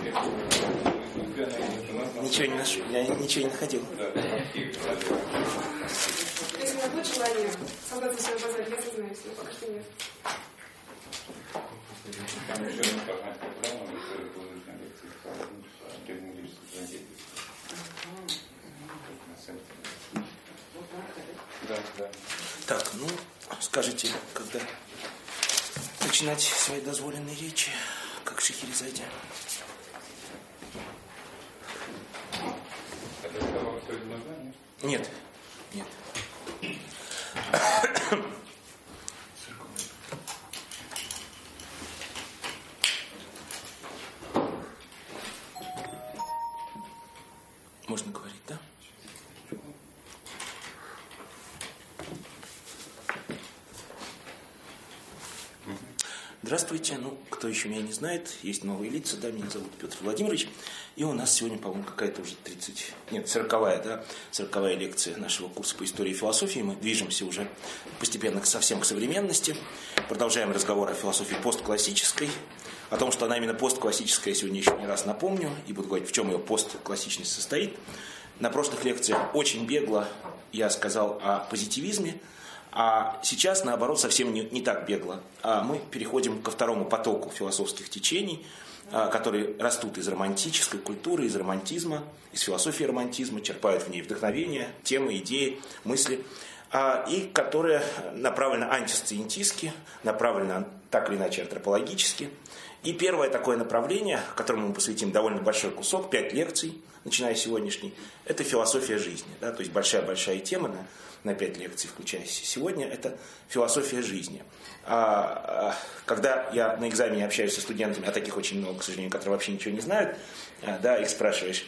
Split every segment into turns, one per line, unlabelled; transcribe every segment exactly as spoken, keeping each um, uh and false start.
Ничего не нашел, я ничего не находил.
Если у меня будет желание создаться свою базу, я сознаюсь, но пока что нет.
Там еще одна важная программа, которая была нужна лекции по терминологической трагедии. Да, да.
Так, ну, скажите, когда начинать свои дозволенные речи, как Шахерезаде?
Это сказала, что это нужно, нет?
Нет, нет. Можно говорить, да? Здравствуйте. Ну, кто еще меня не знает, есть новые лица, да, меня зовут Петр Владимирович. И у нас сегодня, по-моему, какая-то уже тридцать, нет, сороковая, да, сороковая лекция нашего курса по истории и философии. Мы движемся уже постепенно совсем к современности. Продолжаем разговор о философии постклассической. О том, что она именно постклассическая, я сегодня еще не раз напомню, и буду говорить, в чем ее постклассичность состоит. На прошлых лекциях очень бегло я сказал о позитивизме, а сейчас, наоборот, совсем не, не так бегло. А мы переходим ко второму потоку философских течений, которые растут из романтической культуры, из романтизма, из философии романтизма, черпают в ней вдохновение, темы, идеи, мысли, и которые направлены антисциентистски, направлены так или иначе антропологически. И первое такое направление, которому мы посвятим довольно большой кусок, пять лекций, начиная с сегодняшней, это философия жизни. Да, то есть большая-большая тема на, на пять лекций, включая сегодня, это философия жизни. А, когда я на экзамене общаюсь со студентами, а таких очень много, к сожалению, которые вообще ничего не знают, да, их спрашиваешь,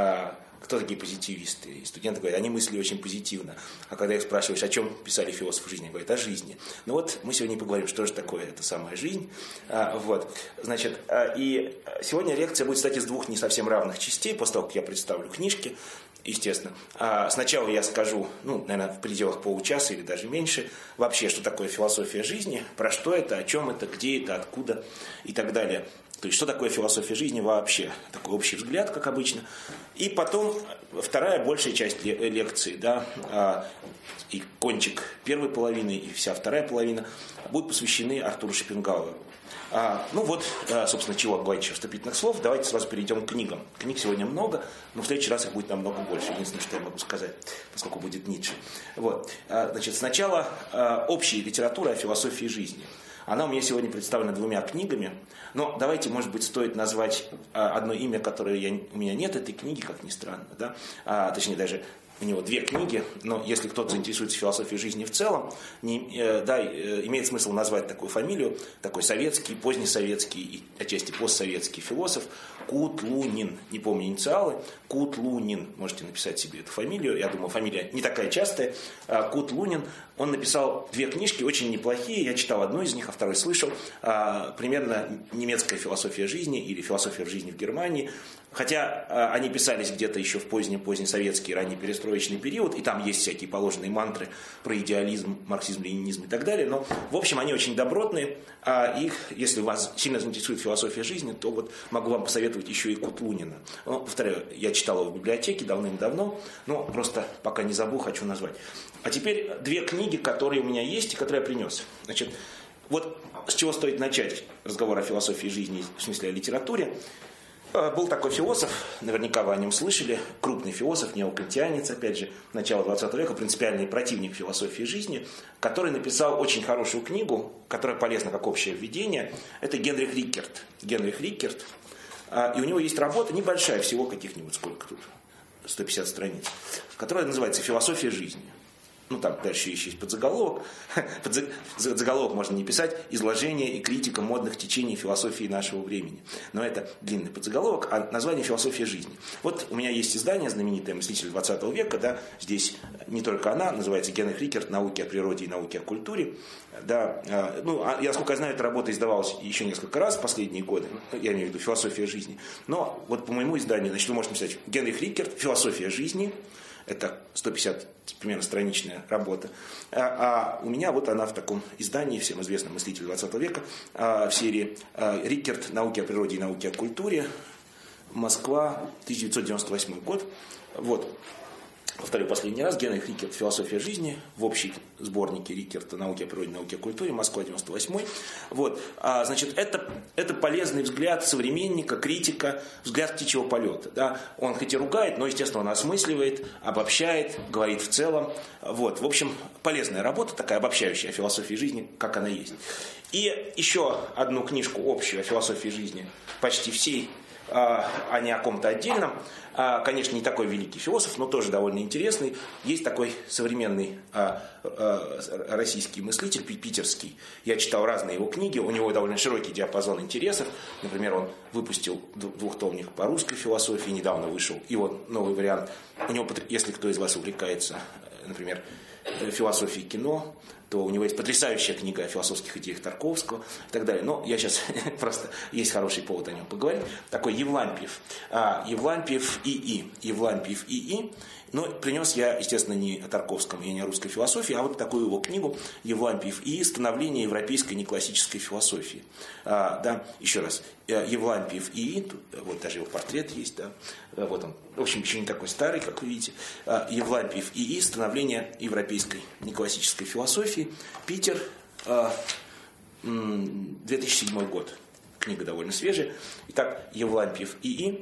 кто такие позитивисты? И студенты говорят, они мыслили очень позитивно. А когда их спрашиваешь, о чем писали философы жизни, они говорят, о жизни. Ну вот, мы сегодня поговорим, что же такое эта самая жизнь. А, вот, значит, а, и сегодня лекция будет, кстати, из двух не совсем равных частей, после того, как я представлю книжки, естественно. А сначала я скажу, ну, наверное, в пределах получаса или даже меньше, вообще, что такое философия жизни, про что это, о чем это, где это, откуда и так далее. То есть, что такое философия жизни вообще? Такой общий взгляд, как обычно. И потом вторая, большая часть лекции, да, и кончик первой половины, и вся вторая половина будут посвящены Артуру Шопенгауэру. А, ну вот, собственно, чего говорить еще вступительных слов. Давайте сразу перейдем к книгам. Книг сегодня много, но в следующий раз их будет намного больше. Единственное, что я могу сказать, поскольку будет Ницше. Вот. Значит, сначала общая литература о философии жизни. Она у меня сегодня представлена двумя книгами, но давайте, может быть, стоит назвать одно имя, которое я, у меня нет этой книги, как ни странно, да? а, точнее даже у него две книги, но если кто-то заинтересуется философией жизни в целом, не, э, да, э, имеет смысл назвать такую фамилию, такой советский, позднесоветский и отчасти постсоветский философ Кутлунин, не помню инициалы, Кутлунин, можете написать себе эту фамилию, я думаю, фамилия не такая частая, а, Кутлунин, он написал две книжки, очень неплохие, я читал одну из них, а второй слышал, а, примерно немецкая философия жизни или философия жизни в Германии, хотя а, они писались где-то еще в поздний-поздний советский, ранний перестроечный период, и там есть всякие положенные мантры про идеализм, марксизм, ленинизм и так далее, но в общем они очень добротные, а их, если вас сильно заинтересует философия жизни, то вот могу вам посоветовать еще и Кутлунина. Ну, повторяю, я читал его в библиотеке давным-давно, но просто пока не забыл, хочу назвать. А теперь две книги, которые у меня есть и которые я принес. Значит, вот с чего стоит начать разговор о философии жизни, в смысле о литературе. Был такой философ, наверняка вы о нем слышали, крупный философ, неокантианец, опять же, начала двадцатого века, принципиальный противник философии жизни, который написал очень хорошую книгу, которая полезна как общее введение. Это Генрих Риккерт. Генрих Риккерт. И у него есть работа небольшая, всего каких-нибудь, сколько тут, сто пятьдесят страниц, которая называется «Философия жизни». Ну, там дальше еще есть подзаголовок. Под заголовок можно не писать «Изложение и критика модных течений философии нашего времени». Но это длинный подзаголовок, а название «Философия жизни». Вот у меня есть издание, знаменитое «Мыслитель двадцатого века». Да, здесь не только она, называется Генрих Риккерт «Науки о природе и науки о культуре». Да, ну, я, насколько я знаю, эта работа издавалась еще несколько раз в последние годы. Я имею в виду «Философия жизни». Но вот по моему изданию, значит, вы можете написать «Генрих Риккерт. Философия жизни». Это сто пятьдесят примерно страничная работа. А, а у меня вот она в таком издании, всем известном «Мыслитель двадцатого века», а, в серии а, «Риккерт. Науки о природе и науки о культуре». Москва, тысяча девятьсот девяносто восьмой год. Вот. Повторю последний раз, Генрих Рикерт «Философия жизни» в общей сборнике Рикерта «Науки о природе, науки о культуре», Москва, девяносто восьмой. Вот. А, значит, это, это полезный взгляд современника, критика, взгляд птичьего полета. Да? Он хоть и ругает, но, естественно, он осмысливает, обобщает, говорит в целом. Вот. В общем, полезная работа, такая обобщающая о философии жизни, как она есть. И еще одну книжку общую о философии жизни, почти всей, а не о ком-то отдельном. Конечно, не такой великий философ, но тоже довольно интересный. Есть такой современный а, а, российский мыслитель, питерский. Я читал разные его книги, у него довольно широкий диапазон интересов. Например, он выпустил двухтомник по русской философии, недавно вышел его новый вариант. У него, если кто из вас увлекается, например, философией кино, то у него есть потрясающая книга о философских идеях Тарковского и так далее. Но я сейчас просто, есть хороший повод о нем поговорить. Такой Евлампиев. А, Евлампиев ИИ. Евлампиев ИИ. Но принес я, естественно, не о Тарковском и не о русской философии, а вот такую его книгу Евлампиев ИИ «Становление европейской неклассической философии». А, да, еще раз. Евлампиев ИИ, тут, вот даже его портрет есть, да, вот он, в общем, еще не такой старый, как вы видите. Евлампиев ИИ «Становление европейской неклассической философии», Питер, две тысячи седьмой год. Книга довольно свежая. Итак, Евлампиев ИИ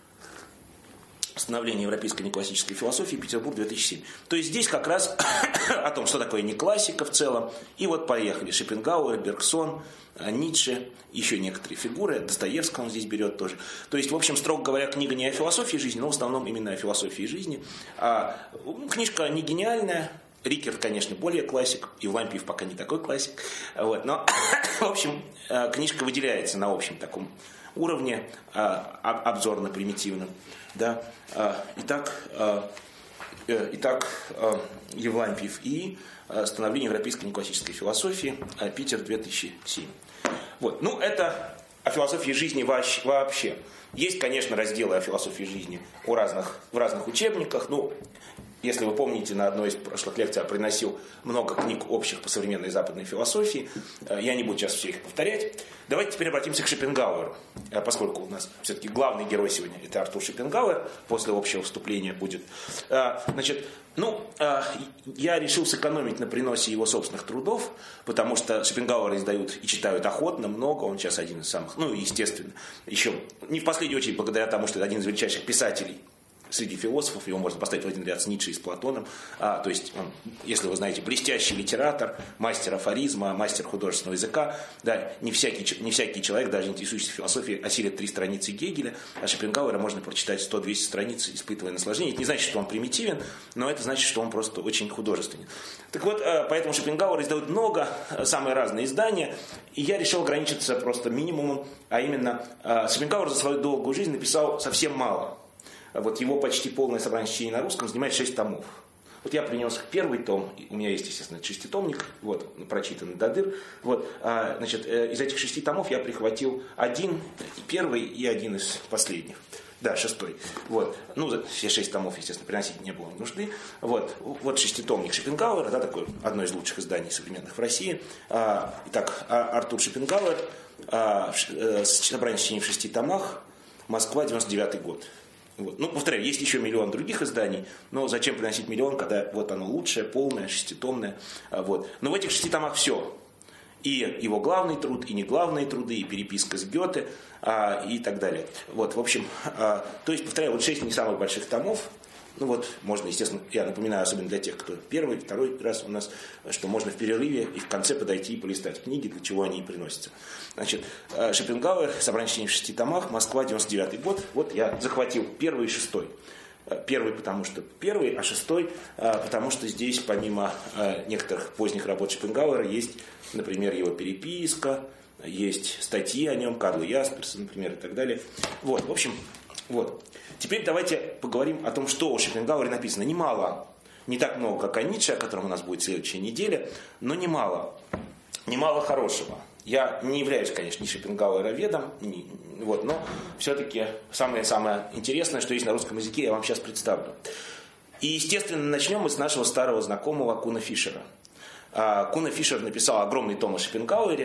«Становление европейской неклассической философии», Петербург, две тысячи седьмой. То есть здесь как раз о том, что такое неклассика в целом. И вот поехали. Шопенгауэр, Бергсон, Ницше, еще некоторые фигуры. Достоевского он здесь берет тоже. То есть, в общем, строго говоря, книга не о философии жизни, но в основном именно о философии жизни. А, книжка не гениальная. Рикерт, конечно, более классик. Евлампиев пока не такой классик. Вот. Но, в общем, книжка выделяется на общем таком уровне, обзорно-примитивном. Да. Итак, итак, Евлампиев ИИ «Становление европейской неклассической философии», Питер, две тысячи седьмой. Вот. Ну, это о философии жизни вообще. Есть, конечно, разделы о философии жизни у разных, в разных учебниках. Ну, если вы помните, на одной из прошлых лекций я приносил много книг общих по современной западной философии. Я не буду сейчас все их повторять. Давайте теперь обратимся к Шопенгауэру, поскольку у нас все-таки главный герой сегодня – это Артур Шопенгауэр, после общего вступления будет. Значит, ну, я решил сэкономить на приносе его собственных трудов, потому что Шопенгауэра издают и читают охотно, много, он сейчас один из самых, ну, естественно, еще не в последнюю очередь благодаря тому, что это один из величайших писателей среди философов, его можно поставить в один ряд с Ницше и с Платоном. А, то есть, он, если вы знаете, блестящий литератор, мастер афоризма, мастер художественного языка. Да, не, всякий, не всякий человек, даже интересующийся философией, осилит три страницы Гегеля, а Шопенгауэра можно прочитать сто-двести страниц, испытывая наслаждение. Это не значит, что он примитивен, но это значит, что он просто очень художественен. Так вот, поэтому Шопенгауэр издает много, самые разные издания, и я решил ограничиться просто минимумом, а именно, Шопенгауэр за свою долгую жизнь написал совсем мало. Вот его почти полное собрание чтений на русском занимает шесть томов. Вот я принес первый том, у меня есть, естественно, шеститомник, вот, прочитанный до дыр. Вот, а, значит, из этих шести томов я прихватил один, первый и один из последних. Да, шестой. Вот. Ну, все шесть томов, естественно, приносить не было нужды. Вот, вот шеститомник Шопенгауэра, да, такое одно из лучших изданий современных в России. А, итак, Артур Шопенгауэр, а, собрание чтений в шести томах, Москва, девяносто девятый год. Вот. Ну, повторяю, есть еще миллион других изданий, но зачем приносить миллион, когда вот оно лучшее, полное, шеститомное. Вот. Но в этих шести томах все. И его главный труд, и неглавные труды, и переписка с Гёте, а, и так далее. Вот, в общем, а, то есть, повторяю, вот шесть не самых больших томов. Ну вот, можно, естественно, я напоминаю, особенно для тех, кто первый, второй раз у нас, что можно в перерыве и в конце подойти и полистать книги, для чего они и приносятся. Значит, Шопенгауэр, собрание чтений в шести томах, Москва, девяносто девятый год. Вот я захватил первый и шестой. Первый, потому что первый, а шестой, потому что здесь, помимо некоторых поздних работ Шопенгауэра, есть, например, его переписка, есть статьи о нем, Карла Ясперса, например, и так далее. Вот, в общем, вот. Теперь давайте поговорим о том, что о Шопенгауэре написано. Немало, не так много, как о Ницше, о котором у нас будет следующая неделя, но немало, немало хорошего. Я не являюсь, конечно, ни Шопенгауэроведом, ни, вот, но все-таки самое-самое интересное, что есть на русском языке, я вам сейчас представлю. И, естественно, начнем мы с нашего старого знакомого Куна Фишера. Куна Фишер написал огромный том о Шопенгауэре,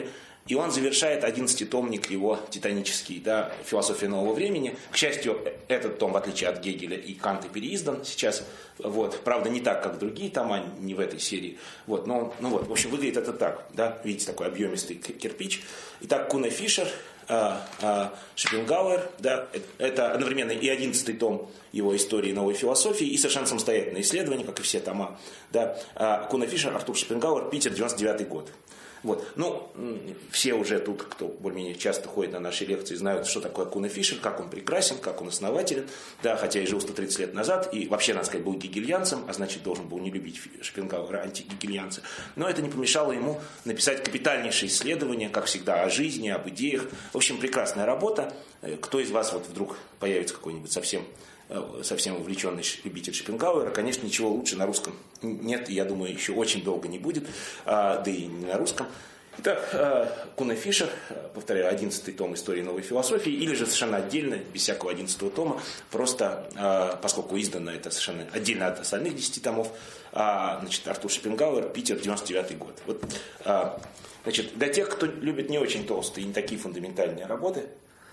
И он завершает одиннадцатитомник его титанический, да, «Философия нового времени». К счастью, этот том, в отличие от Гегеля и Канта, переиздан сейчас. Вот. Правда, не так, как другие тома, не в этой серии. Вот. Но, ну вот, в общем, выглядит это так. Да? Видите, такой объемистый кирпич. Итак, Куне Фишер, а, а, Шопенгауэр, да, это одновременно и одиннадцатый том его истории новой философии, и совершенно самостоятельное исследование, как и все тома. Да. А, Куне Фишер, Артур Шопенгауэр, Питер, девяносто девятый год. Вот. Ну, все уже тут, кто более-менее часто ходит на наши лекции, знают, что такое Куне Фишер, как он прекрасен, как он основателен, да, хотя и жил сто тридцать лет назад, и вообще, надо сказать, был гегельянцем, а значит, должен был не любить Шопенгауэра, антигегельянца. Но это не помешало ему написать капитальнейшее исследование, как всегда, о жизни, об идеях. В общем, прекрасная работа. Кто из вас вот вдруг появится какой-нибудь совсем совсем увлеченный любитель Шопенгауэра, конечно, ничего лучше на русском нет, и я думаю, еще очень долго не будет, да и не на русском. Итак, Куне Фишер, повторяю, одиннадцатый том истории новой философии, или же совершенно отдельно, без всякого одиннадцатого тома, просто, поскольку издано это совершенно отдельно от остальных десяти томов, значит, Артур Шопенгауэр, Питер, девяносто девятый год. Вот, значит, для тех, кто любит не очень толстые и не такие фундаментальные работы,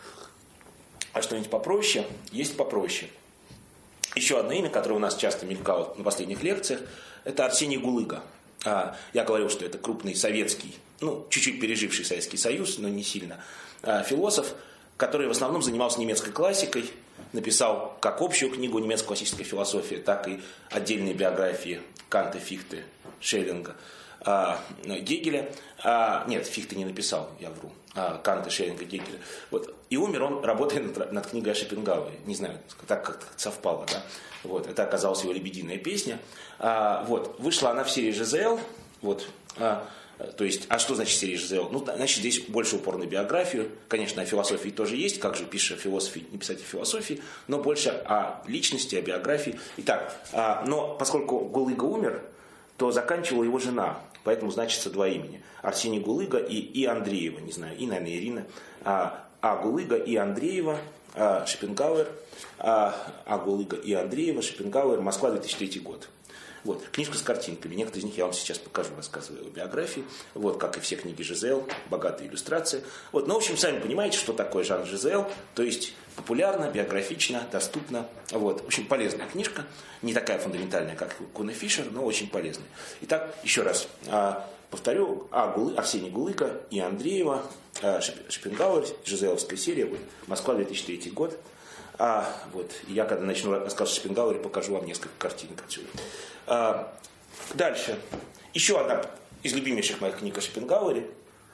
а что-нибудь попроще, есть попроще. Еще одно имя, которое у нас часто мелькало на последних лекциях, это Арсений Гулыга. А, я говорил, что это крупный советский, ну, чуть-чуть переживший Советский Союз, но не сильно, а, философ, который в основном занимался немецкой классикой, написал как общую книгу немецкой классической философии, так и отдельные биографии Канта, Фихте, Шеллинга, а, Гегеля. А, нет, Фихте не написал, я вру. А, Канта, Шеллинга, Гегеля. Вот. И умер он, работая над, над книгой о Шопенгауэре. Не знаю, так как-то совпало. Да? Вот. Это оказалась его лебединая песня. А, вот. Вышла она в серии ЖЗЛ. Вот. А, то есть, а что значит серия ЖЗЛ? Ну, значит, здесь больше упор на биографию. Конечно, о философии тоже есть. Как же пишет философии, не писать о философии. Но больше о личности, о биографии. Итак, а, но поскольку Гулыга умер, то заканчивала его жена. Поэтому значится два имени. Арсений Гулыга и, и Андреева. Не знаю, и, наверное, Ирина. А, а Гулыга и Андреева, а, Шопенгауэр. А, а Гулыга и Андреева, Шопенгауэр, Москва, две тысячи третий год. Вот, книжка с картинками. Некоторые из них я вам сейчас покажу, рассказываю о биографии. Вот, как и все книги ЖЗЛ, богатые иллюстрации. Вот, ну, в общем, сами понимаете, что такое жанр ЖЗЛ. То есть популярно, биографично, доступно. Вот, в общем, полезная книжка. Не такая фундаментальная, как Куне Фишер, но очень полезная. Итак, еще раз повторю. А, Гулы, Арсений Гулыга и Андреева, Шопенгауэр, ЖЗЛовская серия. Вот, Москва, две тысячи третий год. А, вот, я когда начну рассказ о Шопенгауэре, покажу вам несколько картинок отсюда. А, дальше. Еще одна из любимейших моих книг о Шопенгауэре,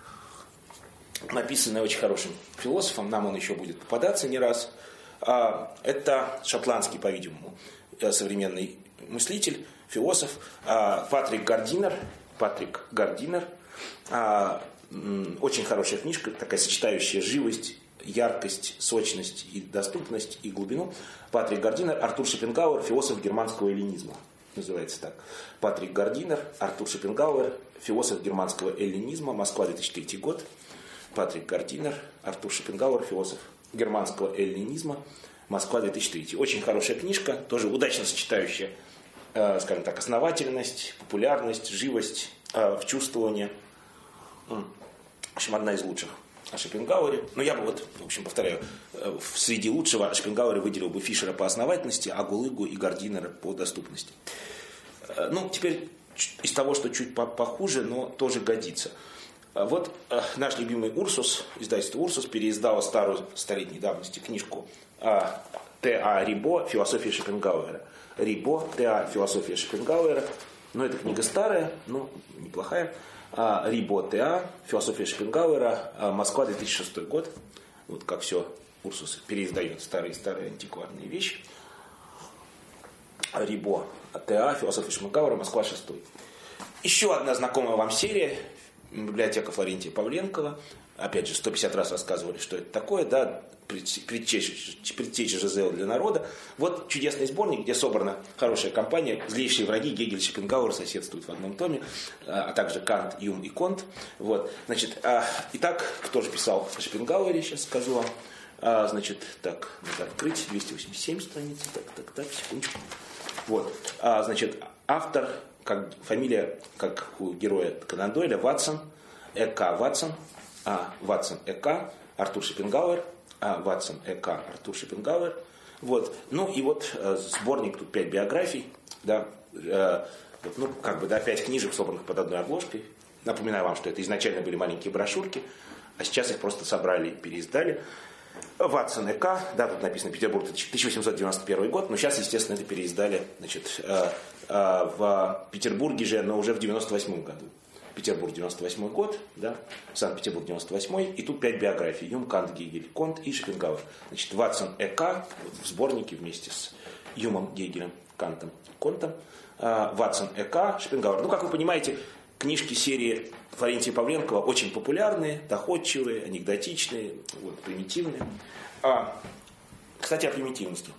написанная очень хорошим философом, нам он еще будет попадаться не раз. А, это шотландский, по-видимому, современный мыслитель, философ а, Патрик Гардинер. Патрик Гардинер. А, м, очень хорошая книжка, такая сочетающая живость, яркость, сочность и доступность и глубину. Патрик Гардинер, Артур Шопенгауэр, философ германского эллинизма. Называется так. Патрик Гардинер, Артур Шопенгауэр, философ германского эллинизма, Москва, две тысячи третий год. Патрик Гардинер, Артур Шопенгауэр, философ германского эллинизма, Москва, две тысячи третий. Очень хорошая книжка, тоже удачно сочетающая, э, скажем так, основательность, популярность, живость, э, вчувствование. В общем, одна из лучших о Шопенгауэре. Но я бы вот, в общем, повторяю, среди лучшего о Шопенгауэре выделил бы Фишера по основательности, а Гулыгу и Гардинера по доступности. Ну, теперь из того, что чуть похуже, но тоже годится. Вот наш любимый Урсус, издательство Урсус, переиздало старую, столетней давности книжку Т А Рибо «Философия Шопенгауэра». Рибо, Т А «Философия Шопенгауэра». Ну, эта книга старая, но неплохая. Рибо Т А, «Философия Шопенгауэра», Москва, две тысячи шестой год. Вот как все Урсус переиздает старые-старые антикварные вещи. Рибо Т А, «Философия Шопенгауэра», Москва, шестой. Еще одна знакомая вам серия, библиотека Флорентия Павленкова. Опять же, сто пятьдесят раз рассказывали, что это такое, да, предтеча ЖЗЛ для народа. Вот чудесный сборник, где собрана хорошая компания. Злейшие враги Гегель, Шопенгауэр соседствуют в одном томе, а также Кант, Юм и Конт. Вот. Значит, а, итак, кто же писал о Шопенгауэре, сейчас скажу вам. А, значит, так, надо открыть, двести восемьдесят семь страниц, так, так, так, секундочку. Вот, а, значит, автор, как, фамилия, как у героя Конан Дойля, Ватсон, Э К Ватсон. а, Ватсон э ка, Артур Шопенгауэр, а, Ватсон э ка, Артур Шопенгауэр. Вот. Ну и вот э, сборник, тут пять биографий, да, э, вот, ну как бы, да, пять книжек, собранных под одной обложкой. Напоминаю вам, что это изначально были маленькие брошюрки, а сейчас их просто собрали и переиздали. Ватсон э ка, да, тут написано Петербург, тысяча восемьсот девяносто первый год, но сейчас, естественно, это переиздали, значит, э, э, в Петербурге же, но уже в девяносто восьмом году. Петербург девяносто восьмой год, да, Санкт-Петербург девяносто восьмой, и тут пять биографий: Юм, Кант, Гегель, Конт и Шопенгауэр. Значит, Ватсон э ка вот, в сборнике вместе с Юмом, Гегелем, Кантом, Контом. Э, Ватсон э ка, Шопенгауэр. Ну, как вы понимаете, книжки серии Флорентия Павленкова очень популярные, доходчивые, анекдотичные, вот, примитивные. А, кстати, о примитивности.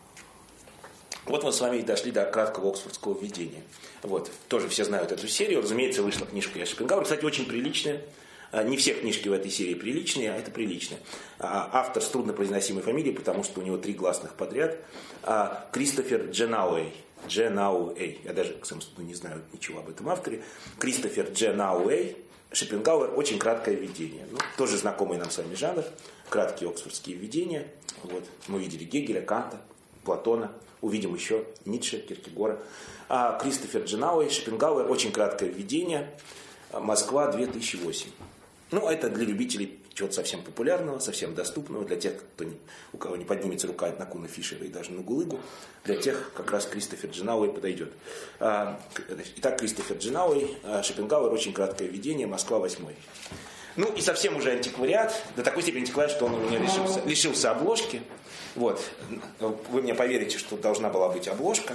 Вот мы с вами и дошли до краткого оксфордского введения. Вот, тоже все знают эту серию. Разумеется, вышла книжка Шопенгауэра. Кстати, очень приличная. Не все книжки в этой серии приличные, а это приличная. Автор с труднопроизносимой фамилией, потому что у него три гласных подряд. Кристофер Дженауэй. Дженауэй. Я даже, к самому не знаю ничего об этом авторе. Кристофер Дженауэй. Шопенгауэр. Очень краткое введение. Ну, тоже знакомый нам с вами жанр. Краткие оксфордские введения. Вот. Мы видели Гегеля, Канта, Платона. Увидим еще Ницше, Киркегора. А Кристофер Дженауэй, Шопенгауэр. Очень краткое введение. Москва, две тысячи восемь. Ну, это для любителей чего-то совсем популярного, совсем доступного, для тех, кто не, у кого не поднимется рука на Куна Фишера и даже на Гулыгу, для тех как раз Кристофер Дженауэй подойдет. Итак, Кристофер Дженауэй, Шопенгауэр, очень краткое введение, Москва, восьмой. Ну, и совсем уже антиквариат, до такой степени антиквариат, что он у меня лишился, лишился обложки. Вот. Вы мне поверите, что должна была быть обложка.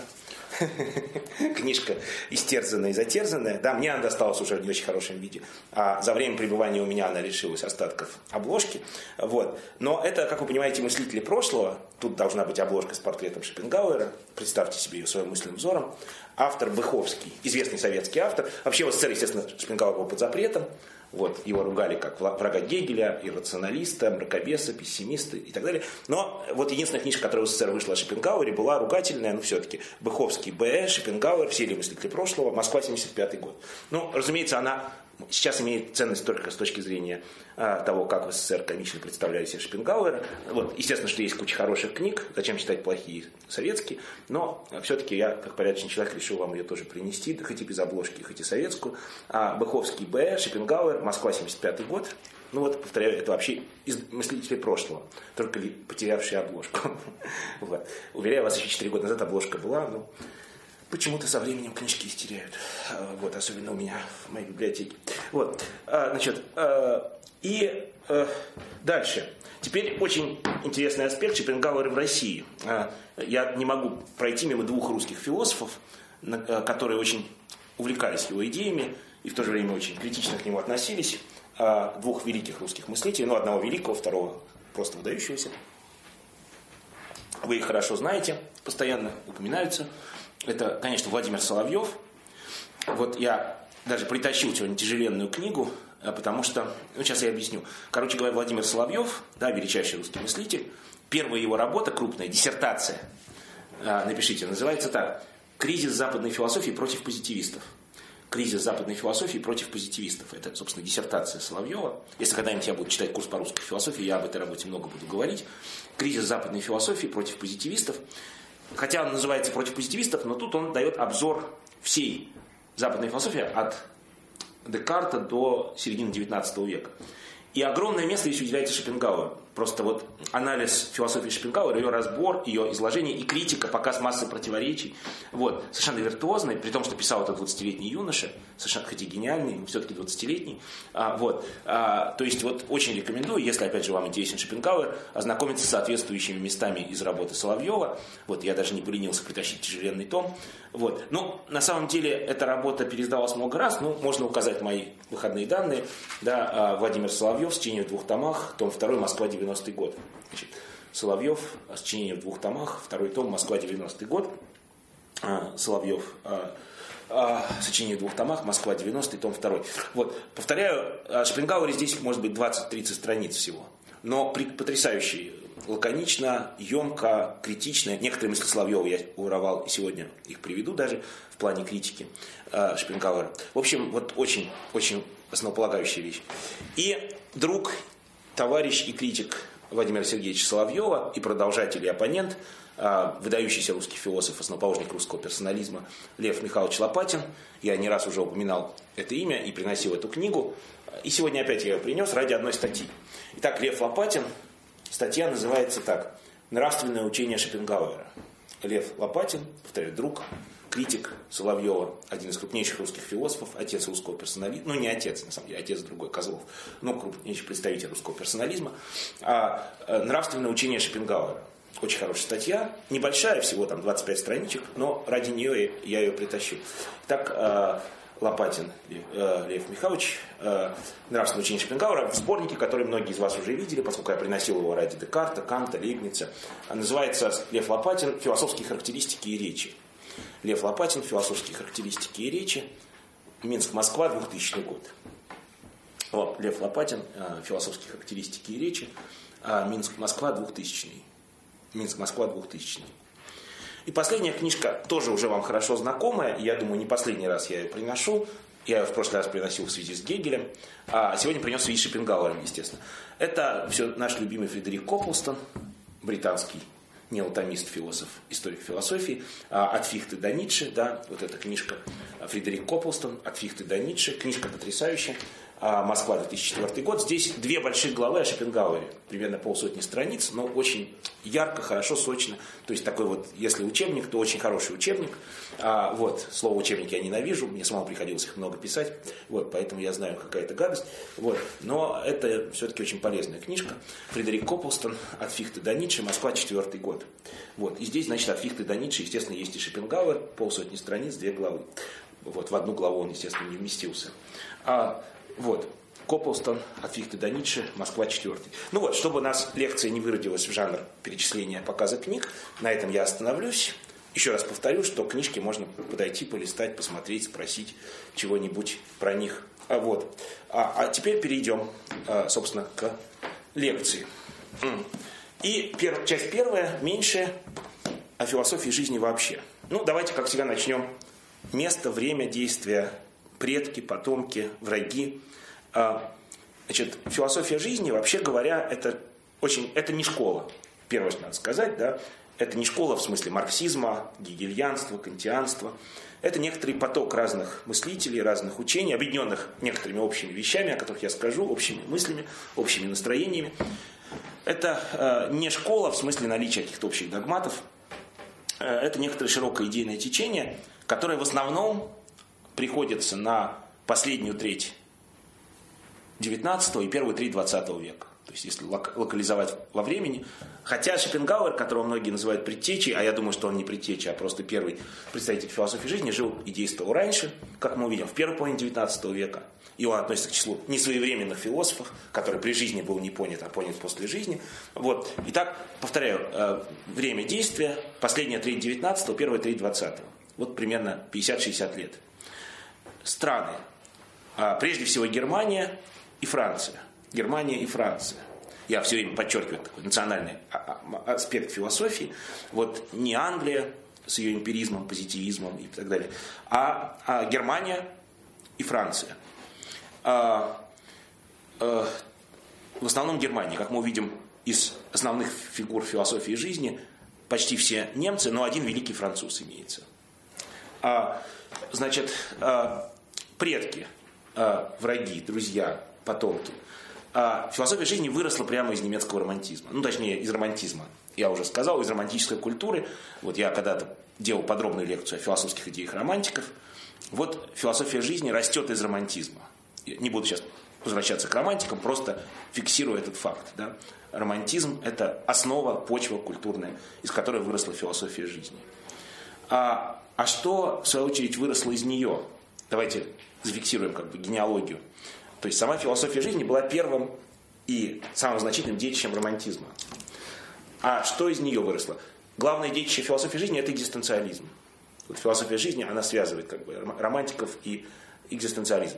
Книжка истерзанная и затерзанная. Да, мне она досталась уже в не очень хорошем виде. А за время пребывания у меня она лишилась остатков обложки. Вот. Но это, как вы понимаете, мыслители прошлого. Тут должна быть обложка с портретом Шопенгауэра. Представьте себе ее своим мысленным взором. Автор Быховский, известный советский автор. Вообще в СССР, естественно, Шопенгауэр был под запретом. Вот, его ругали как врага Гегеля, иррационалиста, мракобеса, пессимиста и так далее. Но вот единственная книжка, которая в СССР вышла о Шопенгауэре, была ругательная, но все-таки Быховский Б. Шопенгауэр в серии «Мыслители прошлого», Москва, семьдесят пятый год. Ну, разумеется, она сейчас имеет ценность только с точки зрения а, того, как в СССР комично представляли себе Шопенгауэра. Вот, естественно, что есть куча хороших книг, зачем читать плохие советские, но все-таки я, как порядочный человек, решил вам ее тоже принести, хоть и без обложки, хоть и советскую. А, Быховский Б. Шопенгауэр, Москва, семьдесят пятый год. Ну вот, повторяю, это вообще из мыслителей прошлого, только потерявшие обложку. Вот. Уверяю вас, еще четыре года назад обложка была, но почему-то со временем книжки их теряют. Вот, особенно у меня в моей библиотеке. Вот, значит, и дальше. Теперь очень интересный аспект Шопенгауэра в России. Я не могу пройти мимо двух русских философов, которые очень увлекались его идеями и в то же время очень критично к нему относились. Двух великих русских мыслителей, ну, одного великого, второго просто выдающегося. Вы их хорошо знаете, постоянно упоминаются. Это, конечно, Владимир Соловьев. Вот я даже притащил сегодня тяжеленную книгу, потому что, ну, сейчас я объясню. Короче говоря, Владимир Соловьев, да, величайший русский мыслитель, первая его работа, крупная, диссертация, напишите, называется так: «Кризис западной философии против позитивистов». «Кризис западной философии против позитивистов». Это, собственно, диссертация Соловьева. Если когда-нибудь я буду читать курс по русской философии, я об этой работе много буду говорить. «Кризис западной философии против позитивистов». Хотя он называется «Против позитивистов», но тут он дает обзор всей западной философии от Декарта до середины девятнадцатого века. И огромное место здесь уделяется Шопенгауэру. Просто вот анализ философии Шопенгауэра, ее разбор, ее изложение и критика, показ массы противоречий. Вот. Совершенно виртуозный, при том, что писал это двадцатилетний юноша, совершенно, хоть и гениальный, но все-таки двадцатилетний. А, вот. а, то есть вот очень рекомендую, если опять же вам интересен Шопенгауэр, ознакомиться с соответствующими местами из работы Соловьева. Вот. Я даже не поленился притащить тяжеленный том. Вот. Ну, на самом деле, эта работа переиздавалась много раз. Ну, можно указать мои выходные данные. Да, Владимир Соловьев, сочинение в двух томах, том второй, Москва, девяностый год. Значит, Соловьев, сочинение в двух томах, второй том, Москва, девяностый год. Соловьев, сочинение в двух томах, Москва, девяностый, том второй. Вот, повторяю, о Шопенгауэре здесь может быть двадцать-тридцать страниц всего. Но потрясающе лаконично, емко, критично. Некоторые мысли Соловьева я уровал, и сегодня их приведу даже в плане критики э, Шопенгауэра. В общем, вот очень, очень основополагающая вещь. И друг, товарищ и критик Владимира Сергеевича Соловьева и продолжатель и оппонент, выдающийся русский философ, основоположник русского персонализма Лев Михайлович Лопатин. Я не раз уже упоминал это имя и приносил эту книгу. И сегодня опять я ее принес ради одной статьи. Итак, Лев Лопатин. Статья называется так: «Нравственное учение Шопенгауэра». Лев Лопатин, повторяю, друг, критик Соловьева, один из крупнейших русских философов, отец русского персонализма, ну не отец, на самом деле, отец другой, Козлов, но крупнейший представитель русского персонализма. А, «Нравственное учение Шопенгауэра». Очень хорошая статья, небольшая, всего там двадцать пять страничек, но ради нее я ее притащил. Итак, Лопатин Лев Михайлович, «Нравственное учение Шопенгауэра», в сборнике, который многие из вас уже видели, поскольку я приносил его ради Декарта, Канта, Лейбница. Называется Лев Лопатин «Философские характеристики и речи». Лев Лопатин «Философские характеристики и речи». Минск, Москва, двухтысячный год. Вот, Лев Лопатин «Философские характеристики и речи». Минск, Москва, двухтысячный. Минск, Москва, двухтысячный. И последняя книжка тоже уже вам хорошо знакомая, я думаю, не последний раз я ее приношу. Я ее в прошлый раз приносил в связи с Гегелем, а сегодня принес в связи с Шопенгауэром, естественно. Это все наш любимый Фредерик Копплстон, британский неотомист, философ, историк философии, «От Фихте до Ницше», да, вот эта книжка Фредерик Копплстон, «От Фихте до Ницше», книжка потрясающая. Москва, две тысячи четвёртый год. Здесь две больших главы о Шопенгауэре. Примерно полсотни страниц, но очень ярко, хорошо, сочно. То есть такой вот, если учебник, то очень хороший учебник. А, вот, слово учебник я ненавижу, мне самому приходилось их много писать, вот, поэтому я знаю, какая это гадость. Вот, но это все-таки очень полезная книжка. Фредерик Копплстон, «От Фихте до Ницше», Москва, четвёртый год. Вот, и здесь, значит, от Фихте до Ницше, естественно, есть и Шопенгауэр, полсотни страниц, две главы. Вот, в одну главу он, естественно, не вместился. А, Вот, Копплстон, «От Фихте до Ницше», Москва, четвёртый. Ну вот, чтобы у нас лекция не выродилась в жанр перечисления показа книг, на этом я остановлюсь. Еще раз повторю, что книжки можно подойти, полистать, посмотреть, спросить чего-нибудь про них. А, вот. а, а теперь перейдем, собственно, к лекции. И пер, часть первая, меньшая, о философии жизни вообще. Ну, давайте, как всегда, начнем. Место, время действия, предки, потомки, враги. Значит, философия жизни, вообще говоря, это, очень, это не школа, первое, что надо сказать, да, это не школа в смысле марксизма, гегельянства, кантианства. Это некоторый поток разных мыслителей, разных учений, объединенных некоторыми общими вещами, о которых я скажу, общими мыслями, общими настроениями. Это э, не школа в смысле наличия каких-то общих догматов. Э, это некоторое широкое идейное течение, которое в основном приходится на последнюю треть девятнадцатого и первую треть двадцатого века. То есть, если локализовать во времени. Хотя Шопенгауэр, которого многие называют предтечей, а я думаю, что он не предтеча, а просто первый представитель философии жизни, жил и действовал раньше, как мы увидим, в первой половине девятнадцатого века. И он относится к числу несвоевременных философов, который при жизни был не понят, а понят после жизни. Вот. Итак, повторяю, время действия, последняя треть девятнадцатого, первая треть двадцатого. Вот примерно пятьдесят-шестьдесят лет. Страны. Прежде всего Германия и Франция. Германия и Франция. Я все время подчеркиваю такой национальный аспект философии. Вот не Англия с ее эмпиризмом, позитивизмом и так далее, а, а Германия и Франция. А, а, в основном Германия, как мы увидим из основных фигур философии жизни, почти все немцы, но один великий француз имеется. А, значит, а, предки, а, враги, друзья, потомки. А философия жизни выросла прямо из немецкого романтизма. Ну, точнее, из романтизма. Я уже сказал, из романтической культуры. Вот я когда-то делал подробную лекцию о философских идеях романтиков. Вот философия жизни растет из романтизма. Я не буду сейчас возвращаться к романтикам, просто фиксирую этот факт. Да? Романтизм – это основа, почва культурная, из которой выросла философия жизни. А, а что, в свою очередь, выросло из нее? Давайте зафиксируем как бы генеалогию. То есть сама философия жизни была первым и самым значительным детищем романтизма. А что из нее выросло? Главное детище философии жизни – это экзистенциализм. Вот философия жизни, она связывает как бы романтиков и экзистенциализм.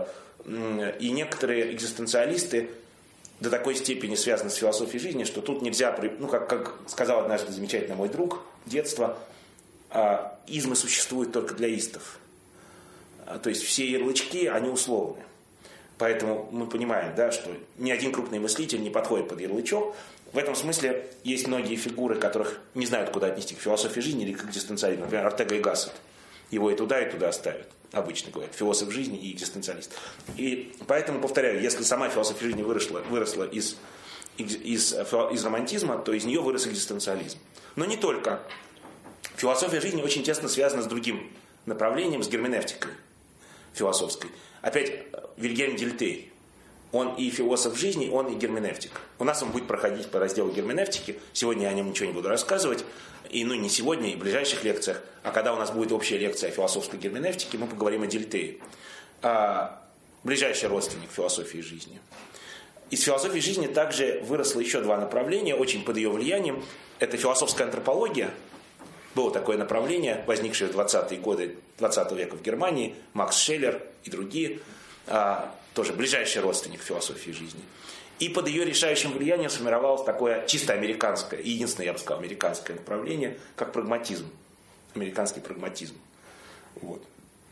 И некоторые экзистенциалисты до такой степени связаны с философией жизни, что тут нельзя, ну как, как сказал однажды замечательно мой друг детства, измы существуют только для истов. То есть все ярлычки, они условны. Поэтому мы понимаем, да, что ни один крупный мыслитель не подходит под ярлычок. В этом смысле есть многие фигуры, которых не знают, куда отнести, к философии жизни или к экзистенциализму. Например, Ортега и Гассет. Его и туда, и туда ставят, обычно говорят. Философ жизни и экзистенциалист. И поэтому, повторяю, если сама философия жизни выросла, выросла из, из, из, из романтизма, то из нее вырос экзистенциализм. Но не только. Философия жизни очень тесно связана с другим направлением, с герменевтикой философской. Опять Вильгельм Дельтей. Он и философ жизни, он и герменевтик. У нас он будет проходить по разделу герменевтики. Сегодня я о нем ничего не буду рассказывать. И ну не сегодня, и в ближайших лекциях. А когда у нас будет общая лекция о философской герменевтике, мы поговорим о Дельтее. А, ближайший родственник философии жизни. Из философии жизни также выросло еще два направления, очень под ее влиянием. Это философская антропология. Было такое направление, возникшее в двадцатые годы двадцатого века в Германии. Макс Шеллер и другие. А, тоже ближайший родственник философии жизни. И под ее решающим влиянием сформировалось такое чисто американское, единственное, я бы сказал, американское направление, как прагматизм. Американский прагматизм. Вот.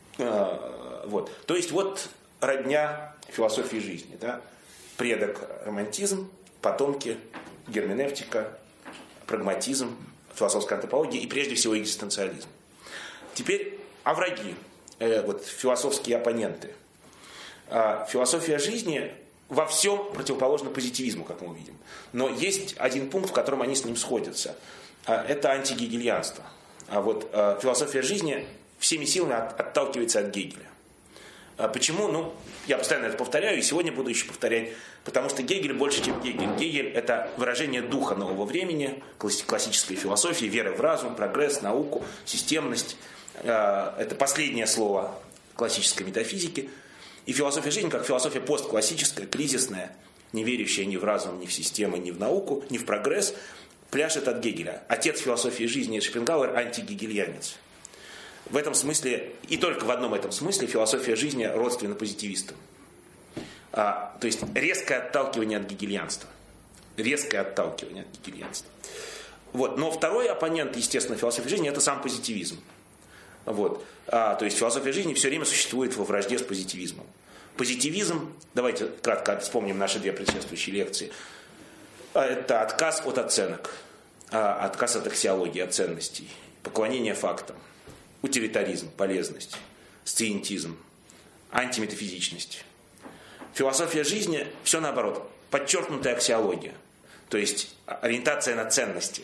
А, вот. То есть вот родня философии жизни. Да? Предок романтизм, потомки герменевтика, прагматизм, философская антропология и прежде всего экзистенциализм. Теперь а враги, э, вот, философские оппоненты. А, философия жизни во всем противоположна позитивизму, как мы увидим. Но есть один пункт, в котором они с ним сходятся. А, это антигегельянство. А вот а, философия жизни всеми силами от, отталкивается от Гегеля. А почему? Ну, я постоянно это повторяю, и сегодня буду еще повторять, потому что Гегель больше, чем Гегель. Гегель – это выражение духа нового времени, классической философии, веры в разум, прогресс, науку, системность. Это последнее слово классической метафизики. И философия жизни, как философия постклассическая, кризисная, не верящая ни в разум, ни в систему, ни в науку, ни в прогресс, пляшет от Гегеля. Отец философии жизни Шопенгауэр – антигегельянец. В этом смысле, и только в одном этом смысле, философия жизни родственна позитивистам. А, то есть резкое отталкивание от гегельянства. Резкое отталкивание от гегельянства. Вот. Но второй оппонент, естественно, философии жизни – это сам позитивизм. Вот. А, то есть философия жизни все время существует во вражде с позитивизмом. Позитивизм, давайте кратко вспомним наши две предшествующие лекции, это отказ от оценок, отказ от аксиологии, от ценностей, поклонение фактам, утилитаризм, полезность, сциентизм, антиметафизичность. Философия жизни все наоборот, подчеркнутая аксиология, то есть ориентация на ценности,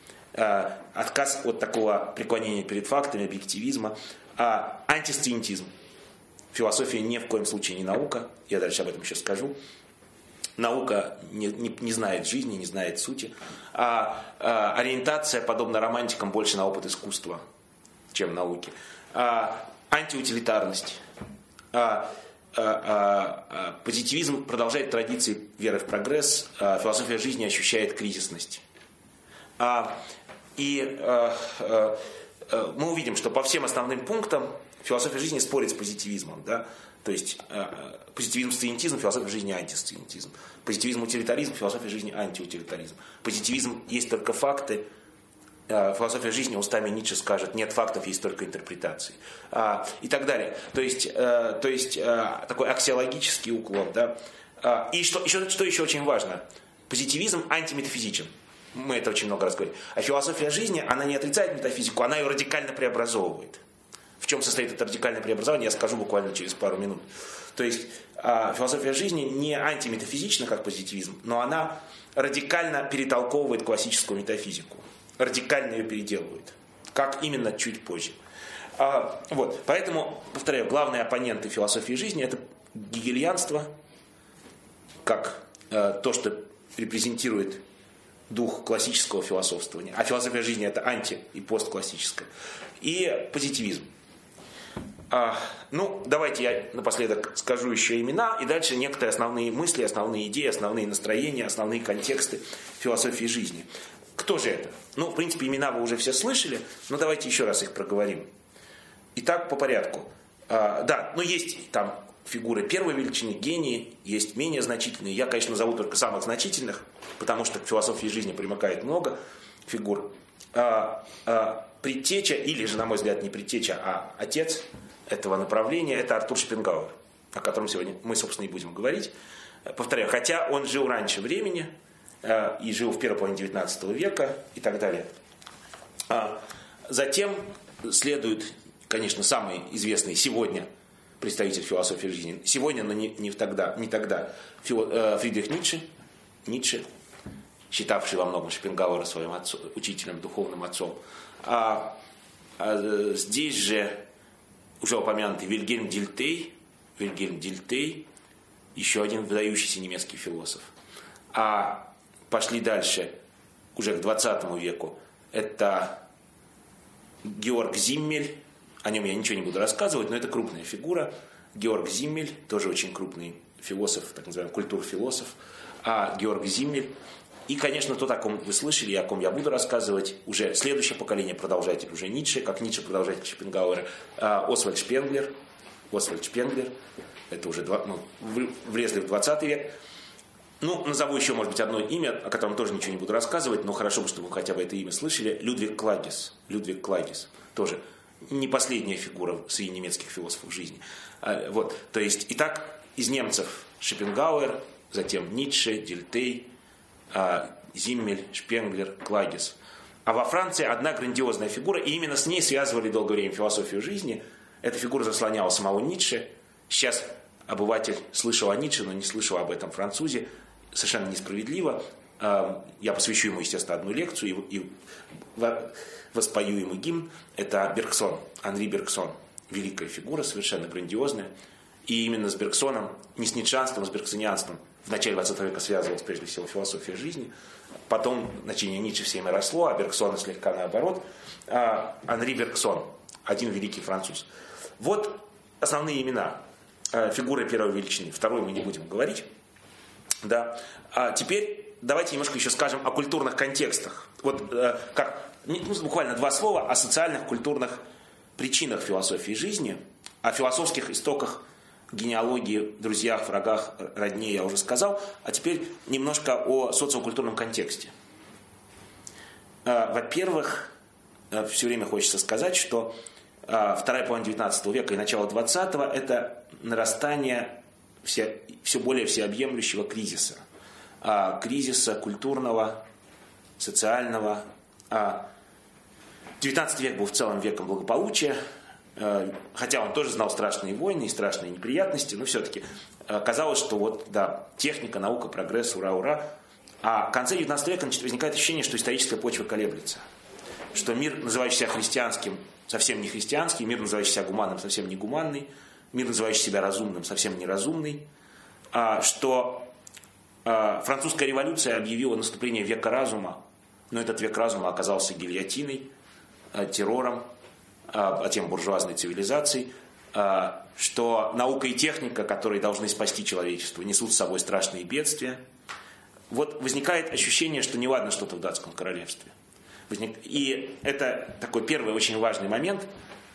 отказ от такого преклонения перед фактами, объективизма, антисциентизм. Философия ни в коем случае не наука, я дальше об этом еще скажу. Наука не, не, не знает жизни, не знает сути. А, а ориентация, подобно романтикам, больше на опыт искусства, чем науки. А, антиутилитарность. А, а, а, а, позитивизм продолжает традиции веры в прогресс. А, философия жизни ощущает кризисность. А, и а, а, а, мы увидим, что по всем основным пунктам философия жизни спорит с позитивизмом. Да? То есть э, позитивизм, сциентизм, философия жизни антисциентизм. Позитивизм, утилитаризм, философия жизни антиутилитаризм. Позитивизм есть только факты, э, философия жизни устами Ницше скажет, нет фактов, есть только интерпретации. А, и так далее. То есть, э, то есть э, такой аксиологический уклон. Да? А, и что еще, что еще очень важно, позитивизм антиметафизичен. Мы это очень много раз говорим. А философия жизни, она не отрицает метафизику, она ее радикально преобразовывает. В чем состоит это радикальное преобразование, я скажу буквально через пару минут. То есть э, философия жизни не антиметафизична, как позитивизм, но она радикально перетолковывает классическую метафизику. Радикально ее переделывает. Как именно, чуть позже. А, вот. Поэтому, повторяю, главные оппоненты философии жизни – это гегельянство, как э, то, что репрезентирует дух классического философствования. А философия жизни – это анти- и постклассическая. И позитивизм. А, ну, давайте я напоследок скажу еще имена, и дальше некоторые основные мысли, основные идеи, основные настроения, основные контексты философии жизни. Кто же это? Ну, в принципе, имена вы уже все слышали, но давайте еще раз их проговорим. Итак, по порядку. А, да, ну есть там фигуры первой величины, гении, есть менее значительные. Я, конечно, назову только самых значительных, потому что к философии жизни примыкает много фигур. А, а, предтеча, или же, на мой взгляд, не предтеча, а отец этого направления, это Артур Шопенгауэр. о котором сегодня мы, собственно, и будем говорить. Повторяю, хотя он жил раньше времени и жил в первой половине девятнадцатого века и так далее. Затем следует, конечно, самый известный сегодня представитель философии жизни. Сегодня, но не, не тогда, не тогда. Фридрих Ницше, Ницше, считавший во многом Шопенгауэра своим отцом, учителем, духовным отцом. А, а здесь же уже упомянутый Вильгельм Дильтей, Вильгельм Дильтей, еще один выдающийся немецкий философ. А пошли дальше, уже к двадцатому веку, это Георг Зиммель, о нем я ничего не буду рассказывать, но это крупная фигура. Георг Зиммель, тоже очень крупный философ, так называемый культурфилософ. А Георг Зиммель, и, конечно, тот, о ком вы слышали, о ком я буду рассказывать, уже следующее поколение продолжатель уже Ницше, как Ницше продолжатель Шопенгауэра, Освальд Шпенглер. Освальд Шпенглер, это уже ну, влезли в двадцатый век. Ну, назову еще, может быть, одно имя, о котором тоже ничего не буду рассказывать, но хорошо бы, чтобы вы хотя бы это имя слышали. Людвиг Клагис. Людвиг Клагис. Тоже не последняя фигура среди немецких философов жизни. Вот. То есть, итак, из немцев Шопенгауэр, затем Ницше, Дильтей, Зиммель, Шпенглер, Клагис. А во Франции одна грандиозная фигура, и именно с ней связывали долгое время философию жизни. Эта фигура заслоняла самого Ницше. Сейчас обыватель слышал о Ницше, но не слышал об этом французе. Совершенно несправедливо. Я посвящу ему, естественно, одну лекцию и воспою ему гимн. Это Бергсон, Анри Бергсон. Великая фигура, совершенно грандиозная. И именно с Бергсоном, не с ницшанством, а с бергсонианством в начале двадцатого века связывалась прежде всего философия жизни. Потом значение Ницше все время росло, а Бергсона слегка наоборот. Анри Бергсон, один великий француз. Вот основные имена. Фигуры первой величины. Второй мы не будем говорить. Да. А теперь давайте немножко еще скажем о культурных контекстах. Вот э, как, ну, буквально два слова о социальных, культурных причинах философии жизни, о философских истоках, генеалогии, друзьях, врагах, родне я уже сказал, а теперь немножко о социокультурном контексте. Э, во-первых, э, все время хочется сказать, что э, вторая половина девятнадцатого века и начало двадцатого это нарастание все, все более всеобъемлющего кризиса. А, кризиса культурного, социального. А, девятнадцатый век был в целом веком благополучия, а, хотя он тоже знал страшные войны и страшные неприятности, но все-таки а, казалось, что вот, да, техника, наука, прогресс, ура, ура. А в конце девятнадцатого века возникает ощущение, что историческая почва колеблется. Что мир, называющий себя христианским, совсем не христианский, мир, называющий себя гуманным, совсем не гуманный, мир, называющий себя разумным, совсем неразумный, что французская революция объявила наступление века разума, но этот век разума оказался гильотиной, террором, а затем буржуазной цивилизацией, что наука и техника, которые должны спасти человечество, несут с собой страшные бедствия. Вот возникает ощущение, что неладно что-то в датском королевстве. И это такой первый очень важный момент.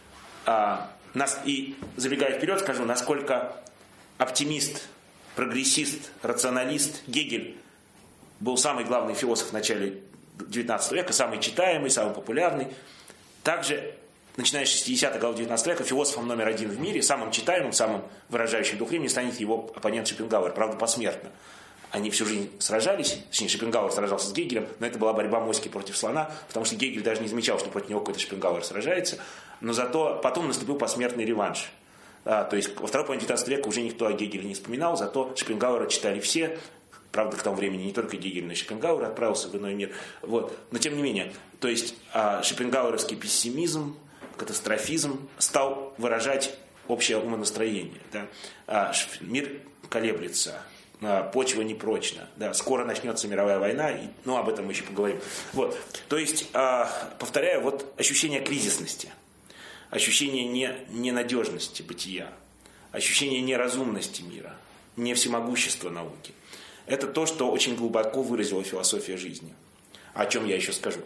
И забегая вперед, скажу, насколько оптимист, прогрессист, рационалист Гегель был самый главный философ в начале девятнадцатого века, самый читаемый, самый популярный. Также, начиная с шестидесятых годов девятнадцатого века, философом номер один в мире, самым читаемым, самым выражающим дух времени станет его оппонент Шопенгауэр, правда, посмертно. Они всю жизнь сражались, точнее, Шопенгауэр сражался с Гегелем, но это была борьба моськи против слона, потому что Гегель даже не замечал, что против него какой-то Шопенгауэр сражается, но зато потом наступил посмертный реванш. А, то есть во второй половине девятнадцатого века уже никто о Гегеле не вспоминал, зато Шопенгауэра читали все. Правда, к тому времени не только Гегель, но и Шопенгауэр отправился в иной мир. Вот. Но тем не менее, то есть а, шопенгауэровский пессимизм, катастрофизм стал выражать общее умонастроение. Да? А, мир колеблется. Почва непрочна. Да, скоро начнется мировая война, и, ну, об этом мы еще поговорим. Вот. То есть, повторяю, вот ощущение кризисности, ощущение не, ненадежности бытия, ощущение неразумности мира, не всемогущества науки. Это то, что очень глубоко выразила философия жизни. О чем я еще скажу.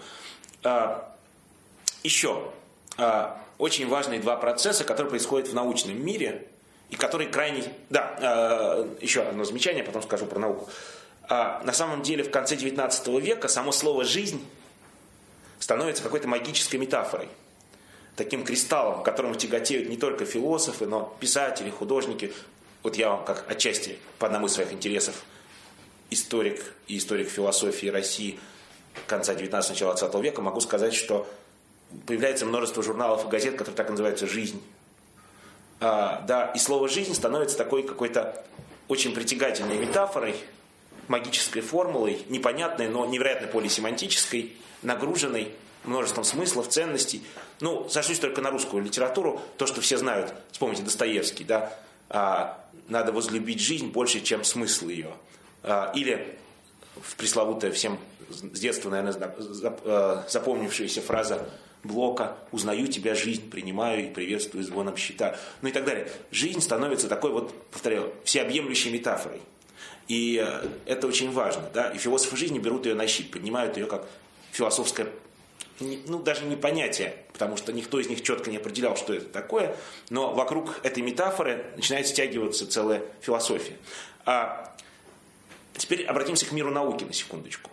Еще очень важные два процесса, которые происходят в научном мире, и который крайне... Да, э, еще одно замечание, потом скажу про науку. А, на самом деле в конце девятнадцатого века само слово «жизнь» становится какой-то магической метафорой. Таким кристаллом, к которому тяготеют не только философы, но писатели, художники. вот я вам как отчасти по одному из своих интересов историк и историк философии России конца девятнадцатого, начала двадцатого века могу сказать, что появляется множество журналов и газет, которые так и называются «Жизнь». А, да, и слово «жизнь» становится такой какой-то очень притягательной метафорой, магической формулой, непонятной, но невероятно полисемантической, нагруженной множеством смыслов, ценностей. Ну, сошлюсь только на русскую литературу, то, что все знают, вспомните Достоевский, да, а, надо возлюбить жизнь больше, чем смысл ее. А, или в пресловутая всем с детства, наверное, запомнившаяся фраза Блока «Узнаю тебя, жизнь, принимаю и приветствую звоном щита». Ну и так далее. Жизнь становится такой вот, повторяю, всеобъемлющей метафорой. И это очень важно. Да? И философы жизни берут ее на щит, поднимают ее как философское, ну даже не понятие, потому что никто из них четко не определял, что это такое, но вокруг этой метафоры начинает стягиваться целая философия. А теперь обратимся к миру науки на секундочку.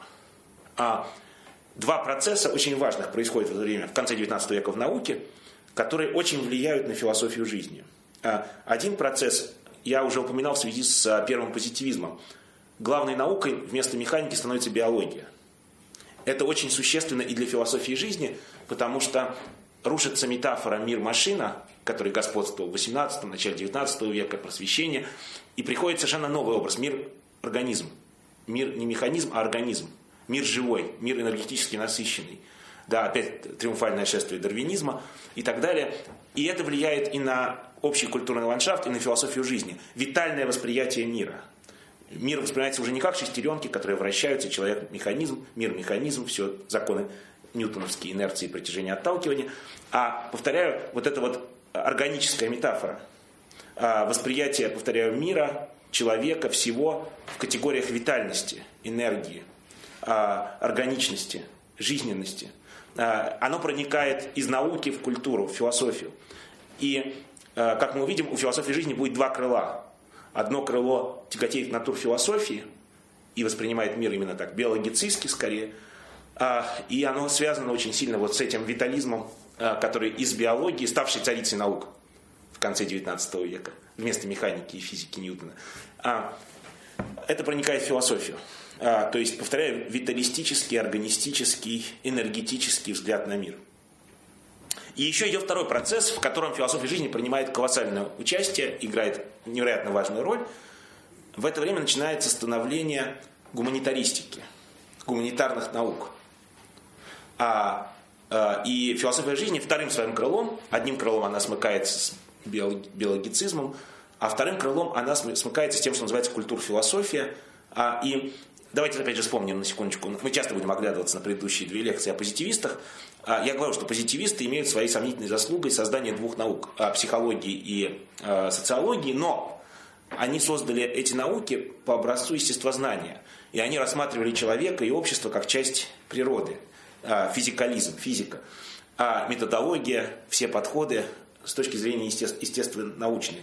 А два процесса очень важных происходят в это время, в конце девятнадцатого века в науке, которые очень влияют на философию жизни. А один процесс я уже упоминал в связи с первым позитивизмом. Главной наукой вместо механики становится биология. Это очень существенно и для философии жизни, потому что рушится метафора «мир-машина», который господствовал в восемнадцатом, начале девятнадцатого века, просвещение, и приходит совершенно новый образ – мир-организм. Мир не механизм, а организм. Мир живой, мир энергетически насыщенный. Да, опять триумфальное шествие дарвинизма и так далее. И это влияет и на общий культурный ландшафт, и на философию жизни. Витальное восприятие мира. Мир воспринимается уже не как шестеренки, которые вращаются, человек-механизм, мир-механизм, все законы ньютоновские, инерции, притяжения, отталкивания. А, повторяю, вот эта вот органическая метафора. Восприятие, повторяю, мира, человека, всего в категориях витальности, энергии, органичности, жизненности. Оно проникает из науки в культуру, в философию. И, как мы увидим, у философии жизни будет два крыла. Одно крыло тяготеет к натурфилософии и воспринимает мир именно так, биологицистски скорее. И оно связано очень сильно вот с этим витализмом, который из биологии, ставший царицей наук в конце девятнадцатого века, вместо механики и физики Ньютона. Это проникает в философию. То есть, повторяю, виталистический, органистический, энергетический взгляд на мир. И еще идет второй процесс, в котором философия жизни принимает колоссальное участие, играет невероятно важную роль. В это время начинается становление гуманитаристики, гуманитарных наук. А, а, и философия жизни вторым своим крылом, одним крылом она смыкается с биологицизмом, а вторым крылом она смыкается с тем, что называется культур-философия. А, и давайте опять же вспомним на секундочку, мы часто будем оглядываться на предыдущие две лекции о позитивистах. Я говорю, что позитивисты имеют своей сомнительной заслугой создания двух наук, психологии и социологии, но они создали эти науки по образцу естествознания. И они рассматривали человека и общество как часть природы. Физикализм, физика. А методология, все подходы с точки зрения естественно-научной.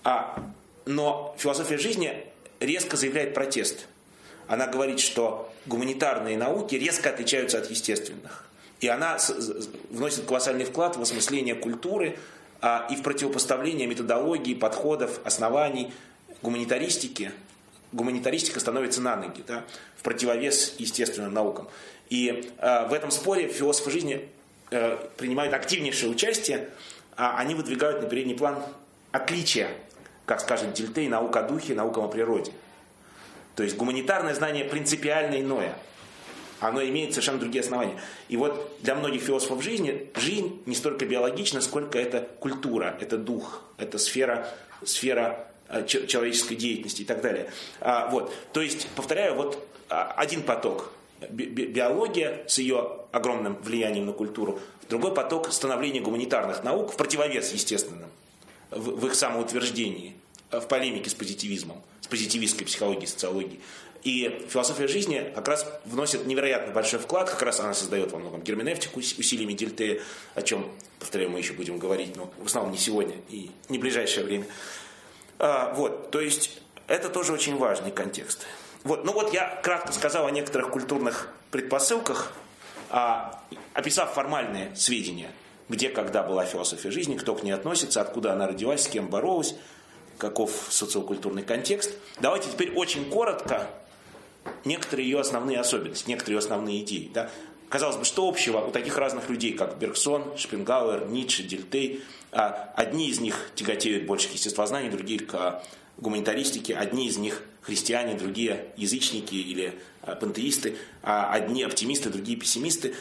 Но философия жизни резко заявляет протест. Она говорит, что гуманитарные науки резко отличаются от естественных. И она вносит колоссальный вклад в осмысление культуры а, и в противопоставление методологии, подходов, оснований гуманитаристики. Гуманитаристика становится на ноги, да, в противовес естественным наукам. И а, в этом споре философы жизни а, принимают активнейшее участие. А они выдвигают на передний план отличия, как скажет Дильтей, наук о духе, наукам о природе. То есть гуманитарное знание принципиально иное. Оно имеет совершенно другие основания. И вот для многих философов жизни жизнь не столько биологична, сколько это культура, это дух, это сфера, сфера человеческой деятельности и так далее. А, вот. То есть, повторяю, вот один поток би- би- биология с ее огромным влиянием на культуру, другой поток становления гуманитарных наук в противовес естественным, в, в их самоутверждении, в полемике с позитивизмом, с позитивистской психологией, социологией. И философия жизни как раз вносит невероятно большой вклад, как раз она создает во многом герменевтику усилиями Дильтея, о чем, повторяю, мы еще будем говорить, но в основном не сегодня и не в ближайшее время. А, вот, то есть это тоже очень важный контекст. Вот, ну вот я кратко сказал о некоторых культурных предпосылках, а, описав формальные сведения, где, когда была философия жизни, кто к ней относится, откуда она родилась, с кем боролась. каков социокультурный контекст. Давайте теперь очень коротко некоторые ее основные особенности, некоторые ее основные идеи. Да? Казалось бы, что общего у таких разных людей, как Бергсон, Шопенгауэр, Ницше, Дельтей? Одни из них тяготеют больше к естествознанию, другие к гуманитаристике, одни из них христиане, другие язычники или пантеисты, одни оптимисты, другие пессимисты.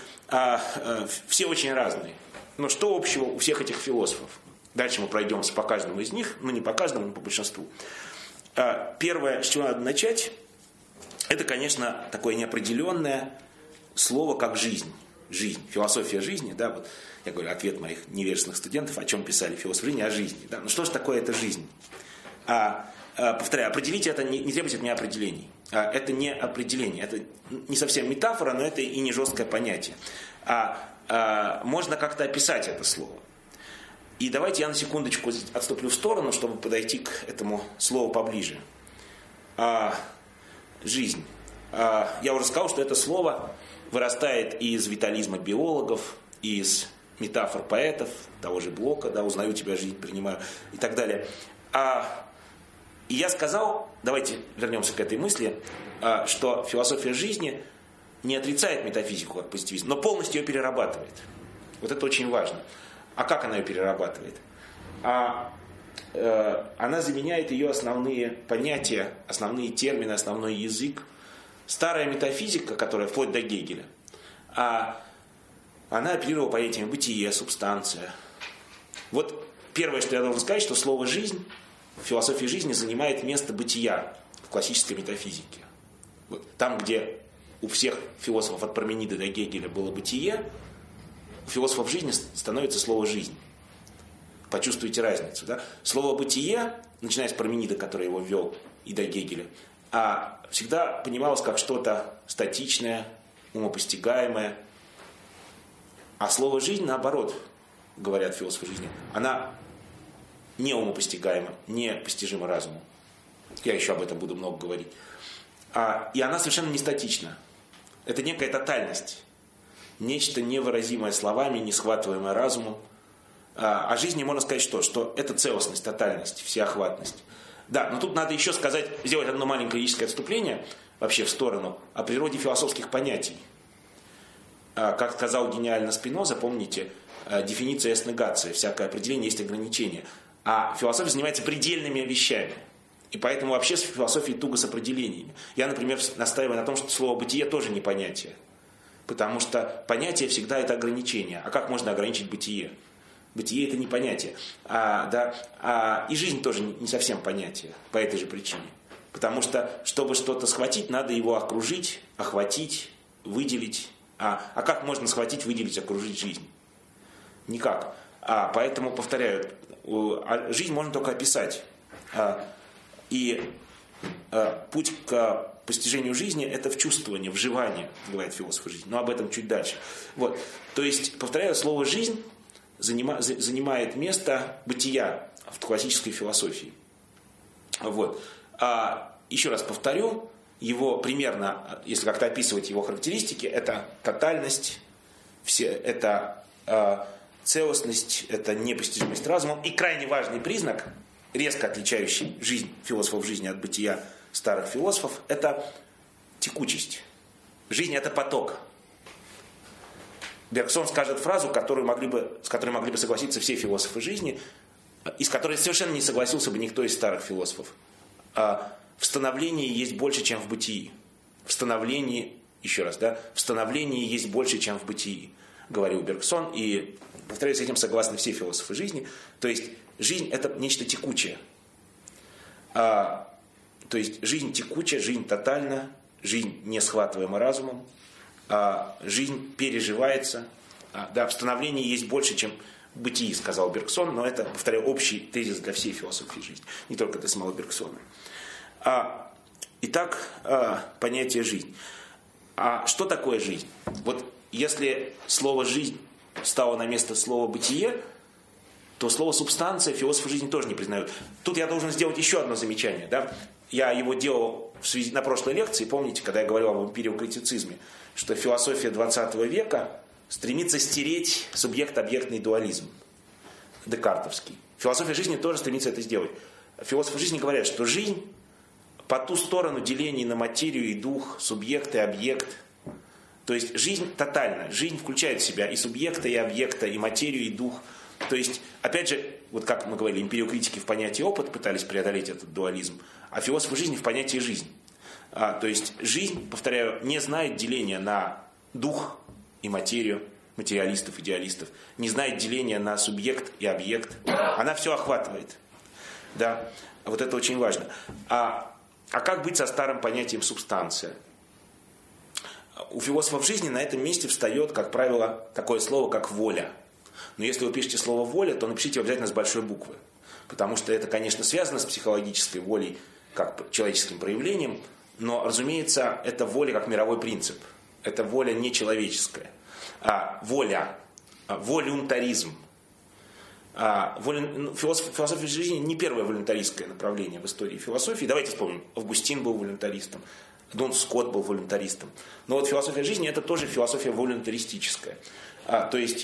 Все очень разные. Но что общего у всех этих философов? Дальше мы пройдемся по каждому из них, ну не по каждому, но по большинству. Первое, с чего надо начать, это, конечно, такое неопределенное слово, как жизнь. Жизнь, философия жизни, да, вот я говорю, ответ моих невежественных студентов, о чем писали философы жизни, о жизни. Да. Ну что же такое эта жизнь? А, а, повторяю, определить это, не, не требует от меня определений. А, это не определение, это не совсем метафора, но это и не жесткое понятие. А, а, можно как-то описать это слово. И давайте я на секундочку отступлю в сторону, чтобы подойти к этому слову поближе. А, жизнь. А, я уже сказал, что это слово вырастает из витализма биологов, из метафор поэтов, того же Блока, да, узнаю тебя, жизнь принимаю, и так далее. А, и я сказал, давайте вернемся к этой мысли, а, что философия жизни не отрицает метафизику как позитивизм, но полностью ее перерабатывает. Вот это очень важно. А как она ее перерабатывает? А, э, она заменяет ее основные понятия, основные термины, основной язык. Старая метафизика, которая вплоть до Гегеля, а, она оперировала понятиями бытие, субстанция. Вот первое, что я должен сказать, что слово «жизнь» в философии жизни занимает место бытия в классической метафизике. Вот. Там, где у всех философов от Парменида до Гегеля было бытие, у философов жизни становится слово «жизнь». Почувствуйте разницу. Да? Слово «бытие», начиная с Парменида, который его ввел, и до Гегеля, а всегда понималось как что-то статичное, умопостигаемое. А слово «жизнь» наоборот, говорят философы жизни, она не умопостигаема, не постижима разуму. Я еще об этом буду много говорить. А, и она совершенно не статична. Это некая тотальность. Нечто невыразимое словами, не схватываемое разумом. А, о жизни можно сказать что? Что это целостность, тотальность, всеохватность. Да, но тут надо еще сказать, сделать одно маленькое лирическое отступление вообще в сторону о природе философских понятий. Как сказал гениально Спиноза, помните, дефиниция есть негация, всякое определение есть ограничение. А философия занимается предельными вещами. И поэтому вообще с философией туго с определениями. Я, например, настаиваю на том, что слово «бытие» тоже не понятие. Потому что понятие всегда это ограничение. А как можно ограничить бытие? Бытие это не понятие. А, да, а, и жизнь тоже не совсем понятие по этой же причине. Потому что, чтобы что-то схватить, надо его окружить, охватить, выделить. А, а как можно схватить, выделить, окружить жизнь? Никак. А, поэтому, повторяю, жизнь можно только описать. А, и а, путь к постижению жизни – это вчувствование, вживание, говорят философы жизни. Но об этом чуть дальше. Вот. То есть, повторяю, слово «жизнь» занимает место бытия в классической философии. Вот. А, еще раз повторю, его примерно, если как-то описывать его характеристики, это тотальность, все, это э, целостность, это непостижимость разумом. И крайне важный признак, резко отличающий жизнь философов жизни от бытия старых философов, это текучесть. Жизнь – это поток. Бергсон скажет фразу, которую могли бы, с которой могли бы согласиться все философы жизни, и с которой совершенно не согласился бы никто из старых философов. В становлении есть больше, чем в бытии. В становлении, еще раз, да, в становлении есть больше, чем в бытии, говорил Бергсон, и, повторяю, с этим согласны все философы жизни. То есть жизнь – это нечто текучее. А, то есть жизнь текучая, жизнь тотальна, жизнь не схватываема разумом, а, жизнь переживается. А, да, в становлении есть больше, чем в бытии, сказал Бергсон, но это, повторяю, общий тезис для всей философии жизни, не только для самого Бергсона. А, итак, а, понятие «жизнь». А что такое жизнь? Вот если слово «жизнь» стало на место слова «бытие», то слово «субстанция» философы жизни тоже не признают. Тут я должен сделать еще одно замечание. Да? Я его делал в связи, на прошлой лекции, помните, когда я говорил об эмпириокритицизме, что философия двадцатого века стремится стереть субъект-объектный дуализм декартовский. Философия жизни тоже стремится это сделать. философы жизни говорят, что жизнь по ту сторону делений на материю и дух, субъект и объект. То есть жизнь тотальна. Жизнь включает в себя и субъекта, и объекта, и материю, и дух. То есть, опять же, вот как мы говорили, эмпириокритики в понятии опыт пытались преодолеть этот дуализм, а философы жизни в понятии жизнь. А, то есть жизнь, повторяю, не знает деления на дух и материю, материалистов, идеалистов, не знает деления на субъект и объект. Она все охватывает. Да? Вот это очень важно. А, а как быть со старым понятием субстанция? У философов жизни на этом месте встает, как правило, такое слово, как воля. Но если вы пишете слово «воля», то напишите обязательно с большой буквы. Потому что это, конечно, связано с психологической волей, как человеческим проявлением, но, разумеется, это воля как мировой принцип. Это воля не человеческая. А, воля, а, волюнтаризм. А, волю, философ, философия жизни не первое волюнтаристское направление в истории философии. Давайте вспомним, Августин был волюнтаристом, Дон Скотт был волюнтаристом. Но вот философия жизни это тоже философия волюнтаристическая. А, то есть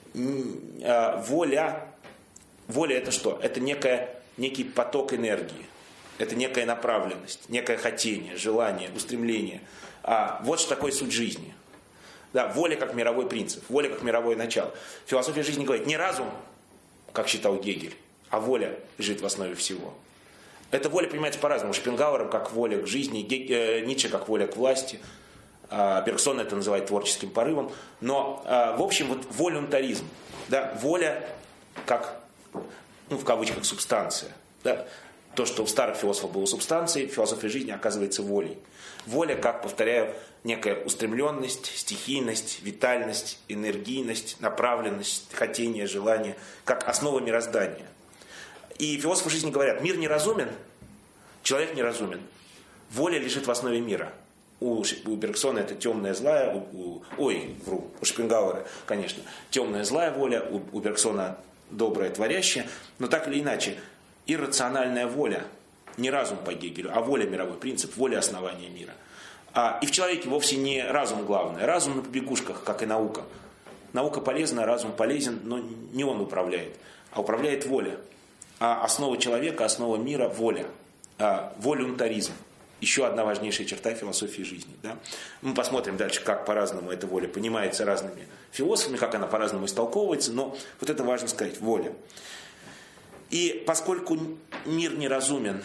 а, воля, воля это что? Это некая, некий поток энергии. Это некая направленность, некое хотение, желание, устремление. А, вот что такое суть жизни. Да, воля как мировой принцип, воля как мировое начало. Философия жизни говорит, не разум, как считал Гегель, а воля лежит в основе всего. Эта воля понимается по-разному. Шопенгауэр как воля к жизни, Гег... э, Ницше как воля к власти, э, Бергсон это называет творческим порывом. Но, э, в общем, вот волюнтаризм, да, воля как, ну, в кавычках, субстанция. Да. То, что у старых философов было субстанцией, в философии жизни оказывается волей. Воля, как, повторяю, некая устремленность, стихийность, витальность, энергийность, направленность, хотение, желание, как основа мироздания. И философы жизни говорят, мир неразумен, человек неразумен, воля лежит в основе мира. У, у Бергсона это темная злая, у, у, ой, вру, у Шопенгауэра, конечно, темная злая воля, у, у Бергсона добрая творящая, но так или иначе, иррациональная воля, не разум по Гегелю, а воля мировой принцип, воля основания мира. А, и в человеке вовсе не разум главное, разум на побегушках, как и наука. Наука полезна, разум полезен, но не он управляет, а управляет воля. А основа человека, основа мира – воля, а, волюнтаризм. Еще одна важнейшая черта философии жизни. Да? Мы посмотрим дальше, как по-разному эта воля понимается разными философами, как она по-разному истолковывается, но вот это важно сказать – воля. И поскольку мир неразумен,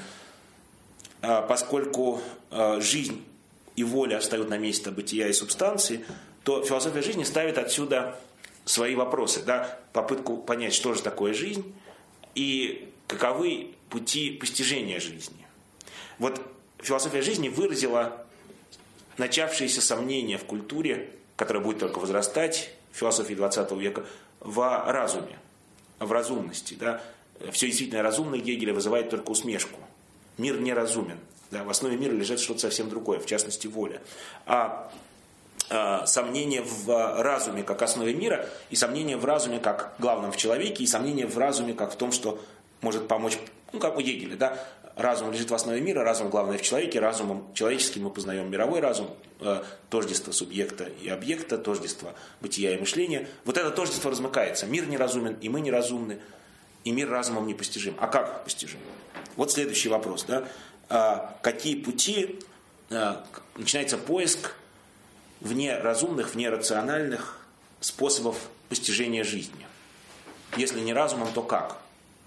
поскольку жизнь и воля встают на место бытия и субстанции, то философия жизни ставит отсюда свои вопросы, да? Попытку понять, что же такое жизнь и каковы пути постижения жизни. Вот философия жизни выразила начавшиеся сомнения в культуре, которая будет только возрастать в философии двадцатого века, в разуме, в разумности, да? Все действительно разумное Гегеля вызывает только усмешку. Мир неразумен. Да, в основе мира лежит что-то совсем другое, в частности воля. А, а сомнение в разуме как основе мира, и сомнение в разуме как главном в человеке, и сомнение в разуме как в том, что может помочь, ну как у Гегеля, да, разум лежит в основе мира, разум главное в человеке, разумом человеческим мы познаем мировой разум, э, тождество субъекта и объекта, тождество бытия и мышления. Вот это тождество размыкается. Мир неразумен, и мы неразумны. И мир разумом непостижим. А как постижим? Вот следующий вопрос. Да? А какие пути, а, начинается поиск вне разумных, вне рациональных способов постижения жизни? Если не разумом, то как?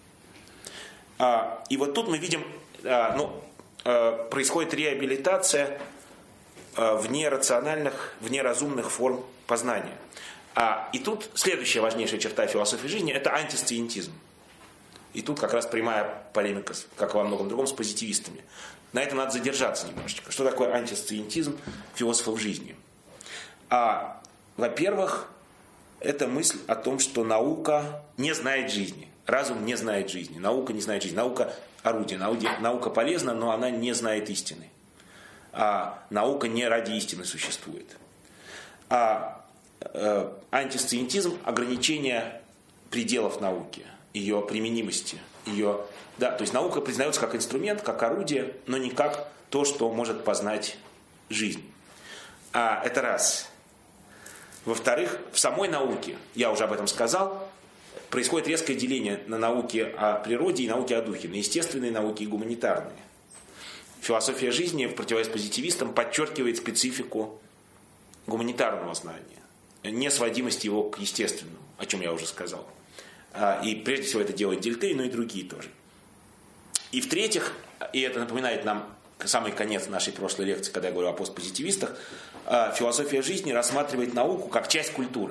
А, и вот тут мы видим, а, ну, а, происходит реабилитация а, вне рациональных, вне разумных форм познания. А, и тут следующая важнейшая черта философии жизни – это антисциентизм. И тут как раз прямая полемика, как во многом другом, с позитивистами. На этом надо задержаться немножечко. Что такое антисциентизм философов жизни? А, во-первых, это мысль о том, что наука не знает жизни. Разум не знает жизни. Наука не знает жизни. Наука – орудие. Наука полезна, но она не знает истины. А наука не ради истины существует. А э, антисциентизм – ограничение пределов науки, ее применимости, ее, да, то есть наука признается как инструмент, как орудие, но не как то, что может познать жизнь. А, это раз. Во-вторых, в самой науке, я уже об этом сказал, происходит резкое деление на науки о природе и науки о духе, на естественные науки и гуманитарные. Философия жизни в противовес позитивистам подчеркивает специфику гуманитарного знания, несводимость его к естественному, о чем я уже сказал. И прежде всего это делает Дельтей, но и другие тоже. И в-третьих, и это напоминает нам самый конец нашей прошлой лекции, когда я говорю о постпозитивистах, философия жизни рассматривает науку как часть культуры.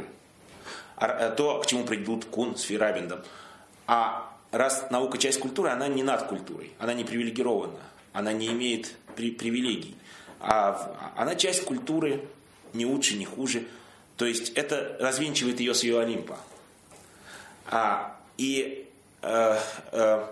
То, к чему придут Кун с Фейерабендом. А раз наука часть культуры, она не над культурой, она не привилегирована, она не имеет при- привилегий. А она часть культуры, не лучше, не хуже. То есть это развенчивает ее с ее Олимпа. А, и э, э,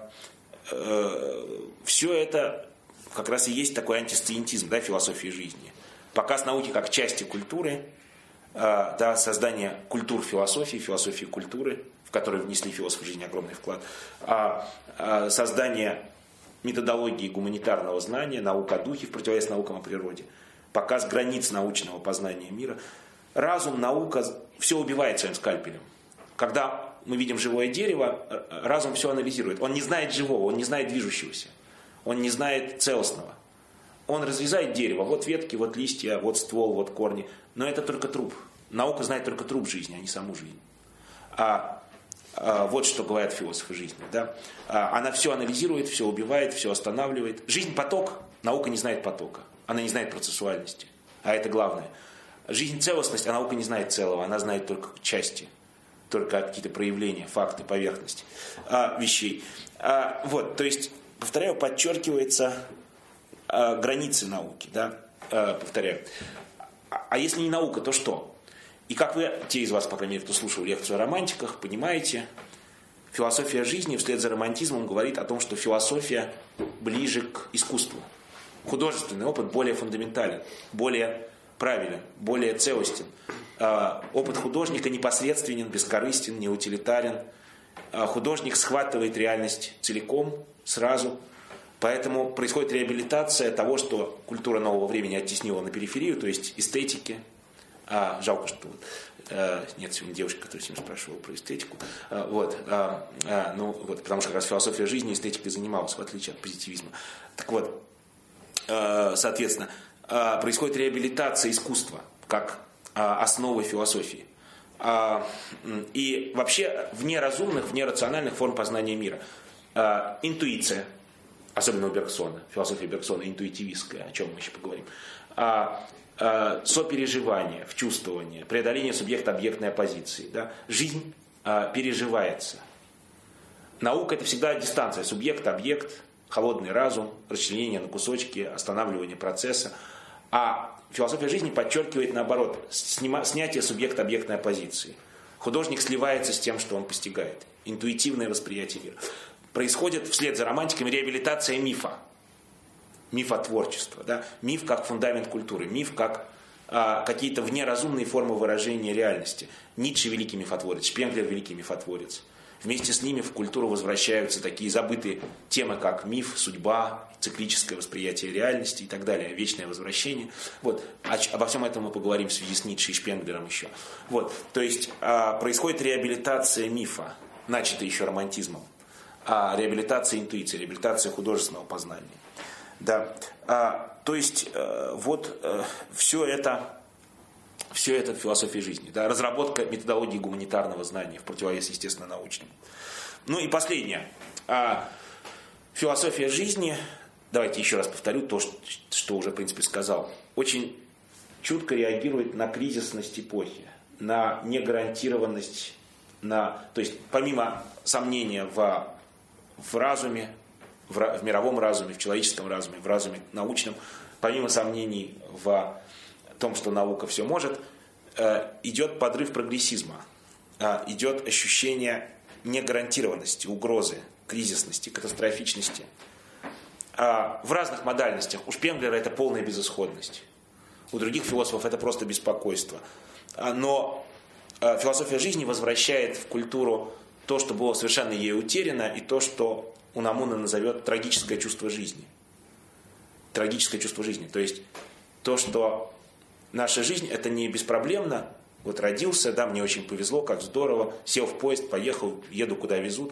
э, все это как раз и есть такой антисциентизм, да, философии жизни. Показ науки как части культуры, э, да, создание культур философии, философии культуры, в которой внесли философы жизни огромный вклад, а, а, создание методологии гуманитарного знания, наук о духе в противовес наукам о природе, показ границ научного познания мира. Разум, наука, все убивает своим скальпелем. Когда мы видим живое дерево, разум все анализирует. Он не знает живого, он не знает движущегося, он не знает целостного. Он разрезает дерево, вот ветки, вот листья, вот ствол, вот корни. Но это только труп. Наука знает только труп жизни, а не саму жизнь. А, а вот что говорят философы жизни. Да? А, она все анализирует, все убивает, все останавливает. Жизнь поток, наука не знает потока. Она не знает процессуальности. А это главное. Жизнь целостность, а наука не знает целого, она знает только части. Только какие-то проявления, факты, поверхность а, вещей. А, вот, то есть, повторяю, подчеркивается а, границы науки. Да? А, повторяю. А, а если не наука, то что? И как вы, те из вас, по крайней мере, кто слушал лекцию о романтиках, понимаете, философия жизни вслед за романтизмом говорит о том, что философия ближе к искусству. Художественный опыт более фундаментален, более правилен, более целостен. Опыт художника непосредственен, бескорыстен, неутилитарен. Художник схватывает реальность целиком, сразу. Поэтому происходит реабилитация того, что культура нового времени оттеснила на периферию, то есть эстетики. А, жалко, что вот, а, нет сегодня девушки, которая сегодня спрашивала про эстетику. А, вот, а, а, ну, вот, потому что как раз философия жизни эстетикой занималась, в отличие от позитивизма. Так вот, а, соответственно, а, происходит реабилитация искусства как а, основы философии. А, и вообще вне разумных, вне рациональных форм познания мира. А, интуиция, особенно у Бергсона, философия Бергсона интуитивистская, о чем мы еще поговорим. А, сопереживание, вчувствование, преодоление субъекта-объектной оппозиции. Да? Жизнь а, переживается. Наука – это всегда дистанция. Субъект-объект, холодный разум, расчленение на кусочки, останавливание процесса. А философия жизни подчеркивает, наоборот, снима, снятие субъекта-объектной оппозиции. Художник сливается с тем, что он постигает. Интуитивное восприятие мира. Происходит вслед за романтиками реабилитация мифа. Мифотворчество. Да? Миф как фундамент культуры. Миф как а, какие-то внеразумные формы выражения реальности. Ницше великий мифотворец, Шпенглер великий мифотворец. Вместе с ними в культуру возвращаются такие забытые темы, как миф, судьба, циклическое восприятие реальности и так далее, вечное возвращение. Вот. Обо всем этом мы поговорим в связи с Ницше и Шпенглером еще. Вот. То есть а, происходит реабилитация мифа, начатая еще романтизмом. А, реабилитация интуиции, реабилитация художественного познания. Да. А, то есть э, вот э, все это, все это в философии жизни. Да? Разработка методологии гуманитарного знания в противовес естественно-научному. Ну и последнее. А, философия жизни, давайте еще раз повторю то, что уже в принципе сказал, очень чутко реагирует на кризисность эпохи, на негарантированность, на, то есть помимо сомнения в, в разуме, В, в мировом разуме, в человеческом разуме, в разуме научном, помимо сомнений в том, что наука все может, э, идет подрыв прогрессизма, э, идет ощущение негарантированности, угрозы, кризисности, катастрофичности. Э, в разных модальностях. У Шпенглера это полная безысходность. У других философов это просто беспокойство. Э, но э, философия жизни возвращает в культуру то, что было совершенно ей утеряно, и то, что Унамуна назовет трагическое чувство жизни. Трагическое чувство жизни. То есть то, что наша жизнь это не беспроблемно, Вот родился, да, мне очень повезло, как здорово, сел в поезд, поехал, еду куда везут.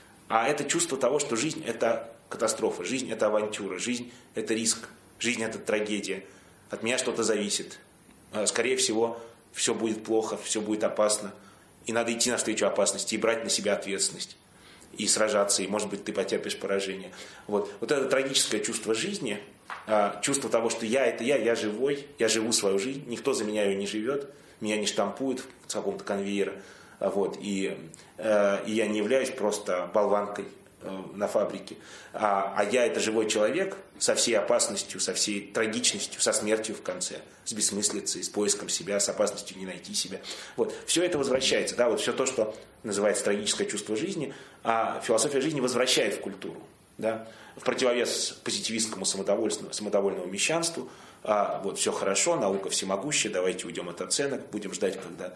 А это чувство того, что жизнь – это катастрофа, жизнь – это авантюра, жизнь – это риск, жизнь – это трагедия. От меня что-то зависит. Скорее всего, все будет плохо, все будет опасно. И надо идти навстречу опасности и брать на себя ответственность. И сражаться, и, может быть, ты потерпишь поражение. Вот, вот это трагическое чувство жизни, чувство того, что я – это я, я живой, я живу свою жизнь, никто за меня ее не живет, меня не штампуют в каком-то конвейере. Вот, и, э, и я не являюсь просто болванкой э, на фабрике, а, а я это живой человек со всей опасностью, со всей трагичностью, со смертью в конце, с бессмыслицей, с поиском себя, с опасностью не найти себя. Вот, все это возвращается, да, вот все то, что называется трагическое чувство жизни, а философия жизни возвращает в культуру, да, в противовес позитивистскому самодовольному, самодовольному мещанству. А, вот, все хорошо, наука всемогущая, давайте уйдем от оценок, будем ждать, когда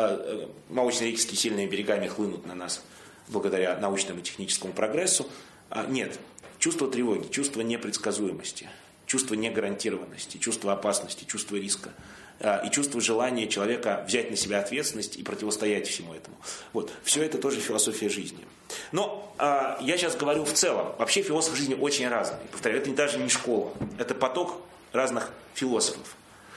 а, молочно-реческие сильными берегами хлынут на нас благодаря научному и техническому прогрессу. А, нет, чувство тревоги, чувство непредсказуемости, чувство негарантированности, чувство опасности, чувство риска а, и чувство желания человека взять на себя ответственность и противостоять всему этому. Вот, все это тоже философия жизни. Но а, я сейчас говорю в целом. Вообще философы жизни очень разные. Повторяю, это даже не школа, это поток разных философов,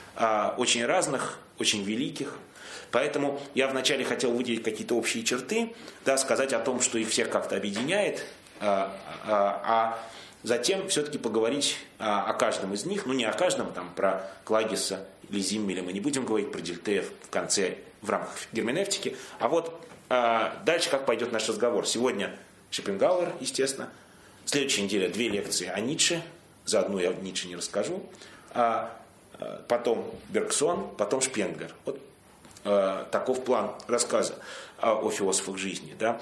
очень разных, очень великих. Поэтому я вначале хотел выделить какие-то общие черты, да, сказать о том, что их всех как-то объединяет, а, а, а затем все-таки поговорить а, о каждом из них, ну не о каждом, там, про Клагиса или Зиммеля мы не будем говорить, про Дельтея в конце, в рамках герменевтики, а вот а, дальше как пойдет наш разговор. Сегодня Шопенгауэр, естественно, в следующей неделе две лекции о Ницше. За одну я Ницше не расскажу. А потом Бергсон, потом Шпенглер. Вот а, таков план рассказа о, о философах жизни. Да?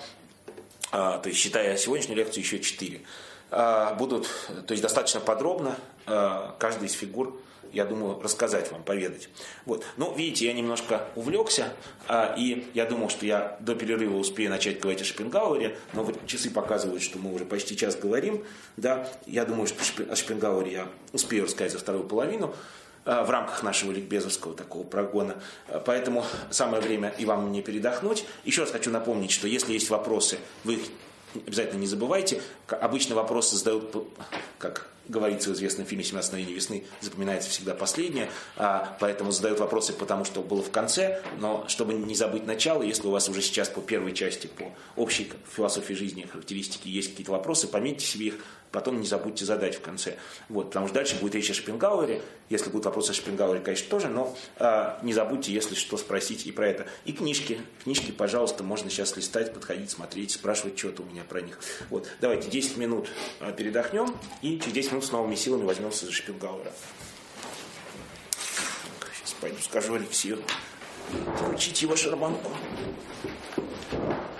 А, то есть, считая сегодняшнюю лекцию, еще четыре. А, будут, то есть, достаточно подробно а, каждый из фигур, я думаю, рассказать вам, поведать. Вот. Ну, видите, я немножко увлекся, а, и я думал, что я до перерыва успею начать говорить о Шопенгауэре, но вот часы показывают, что мы уже почти час говорим. Да? Я думаю, что о Шопенгауэре я успею рассказать за вторую половину а, в рамках нашего ликбезовского такого прогона. А, поэтому самое время и вам мне передохнуть. Еще раз хочу напомнить, что если есть вопросы, вы их обязательно не забывайте. Обычно вопросы задают, как говорится в известном фильме «семнадцать мгновений весны», запоминается всегда последнее, а, поэтому задают вопросы, потому что было в конце, но чтобы не забыть начало, если у вас уже сейчас по первой части, по общей философии жизни, характеристике есть какие-то вопросы, пометьте себе их, потом не забудьте задать в конце. Вот, потому что дальше будет речь о Шопенгауэре, если будут вопросы о Шопенгауэре, конечно, тоже, но а, не забудьте, если что, спросить и про это. И книжки, книжки, пожалуйста, можно сейчас листать, подходить, смотреть, спрашивать что-то у меня про них. Вот, давайте десять минут а, передохнем и через десять минут с новыми силами возьмемся за Шопенгауэра. Сейчас пойду скажу Алексею включить его шарманку.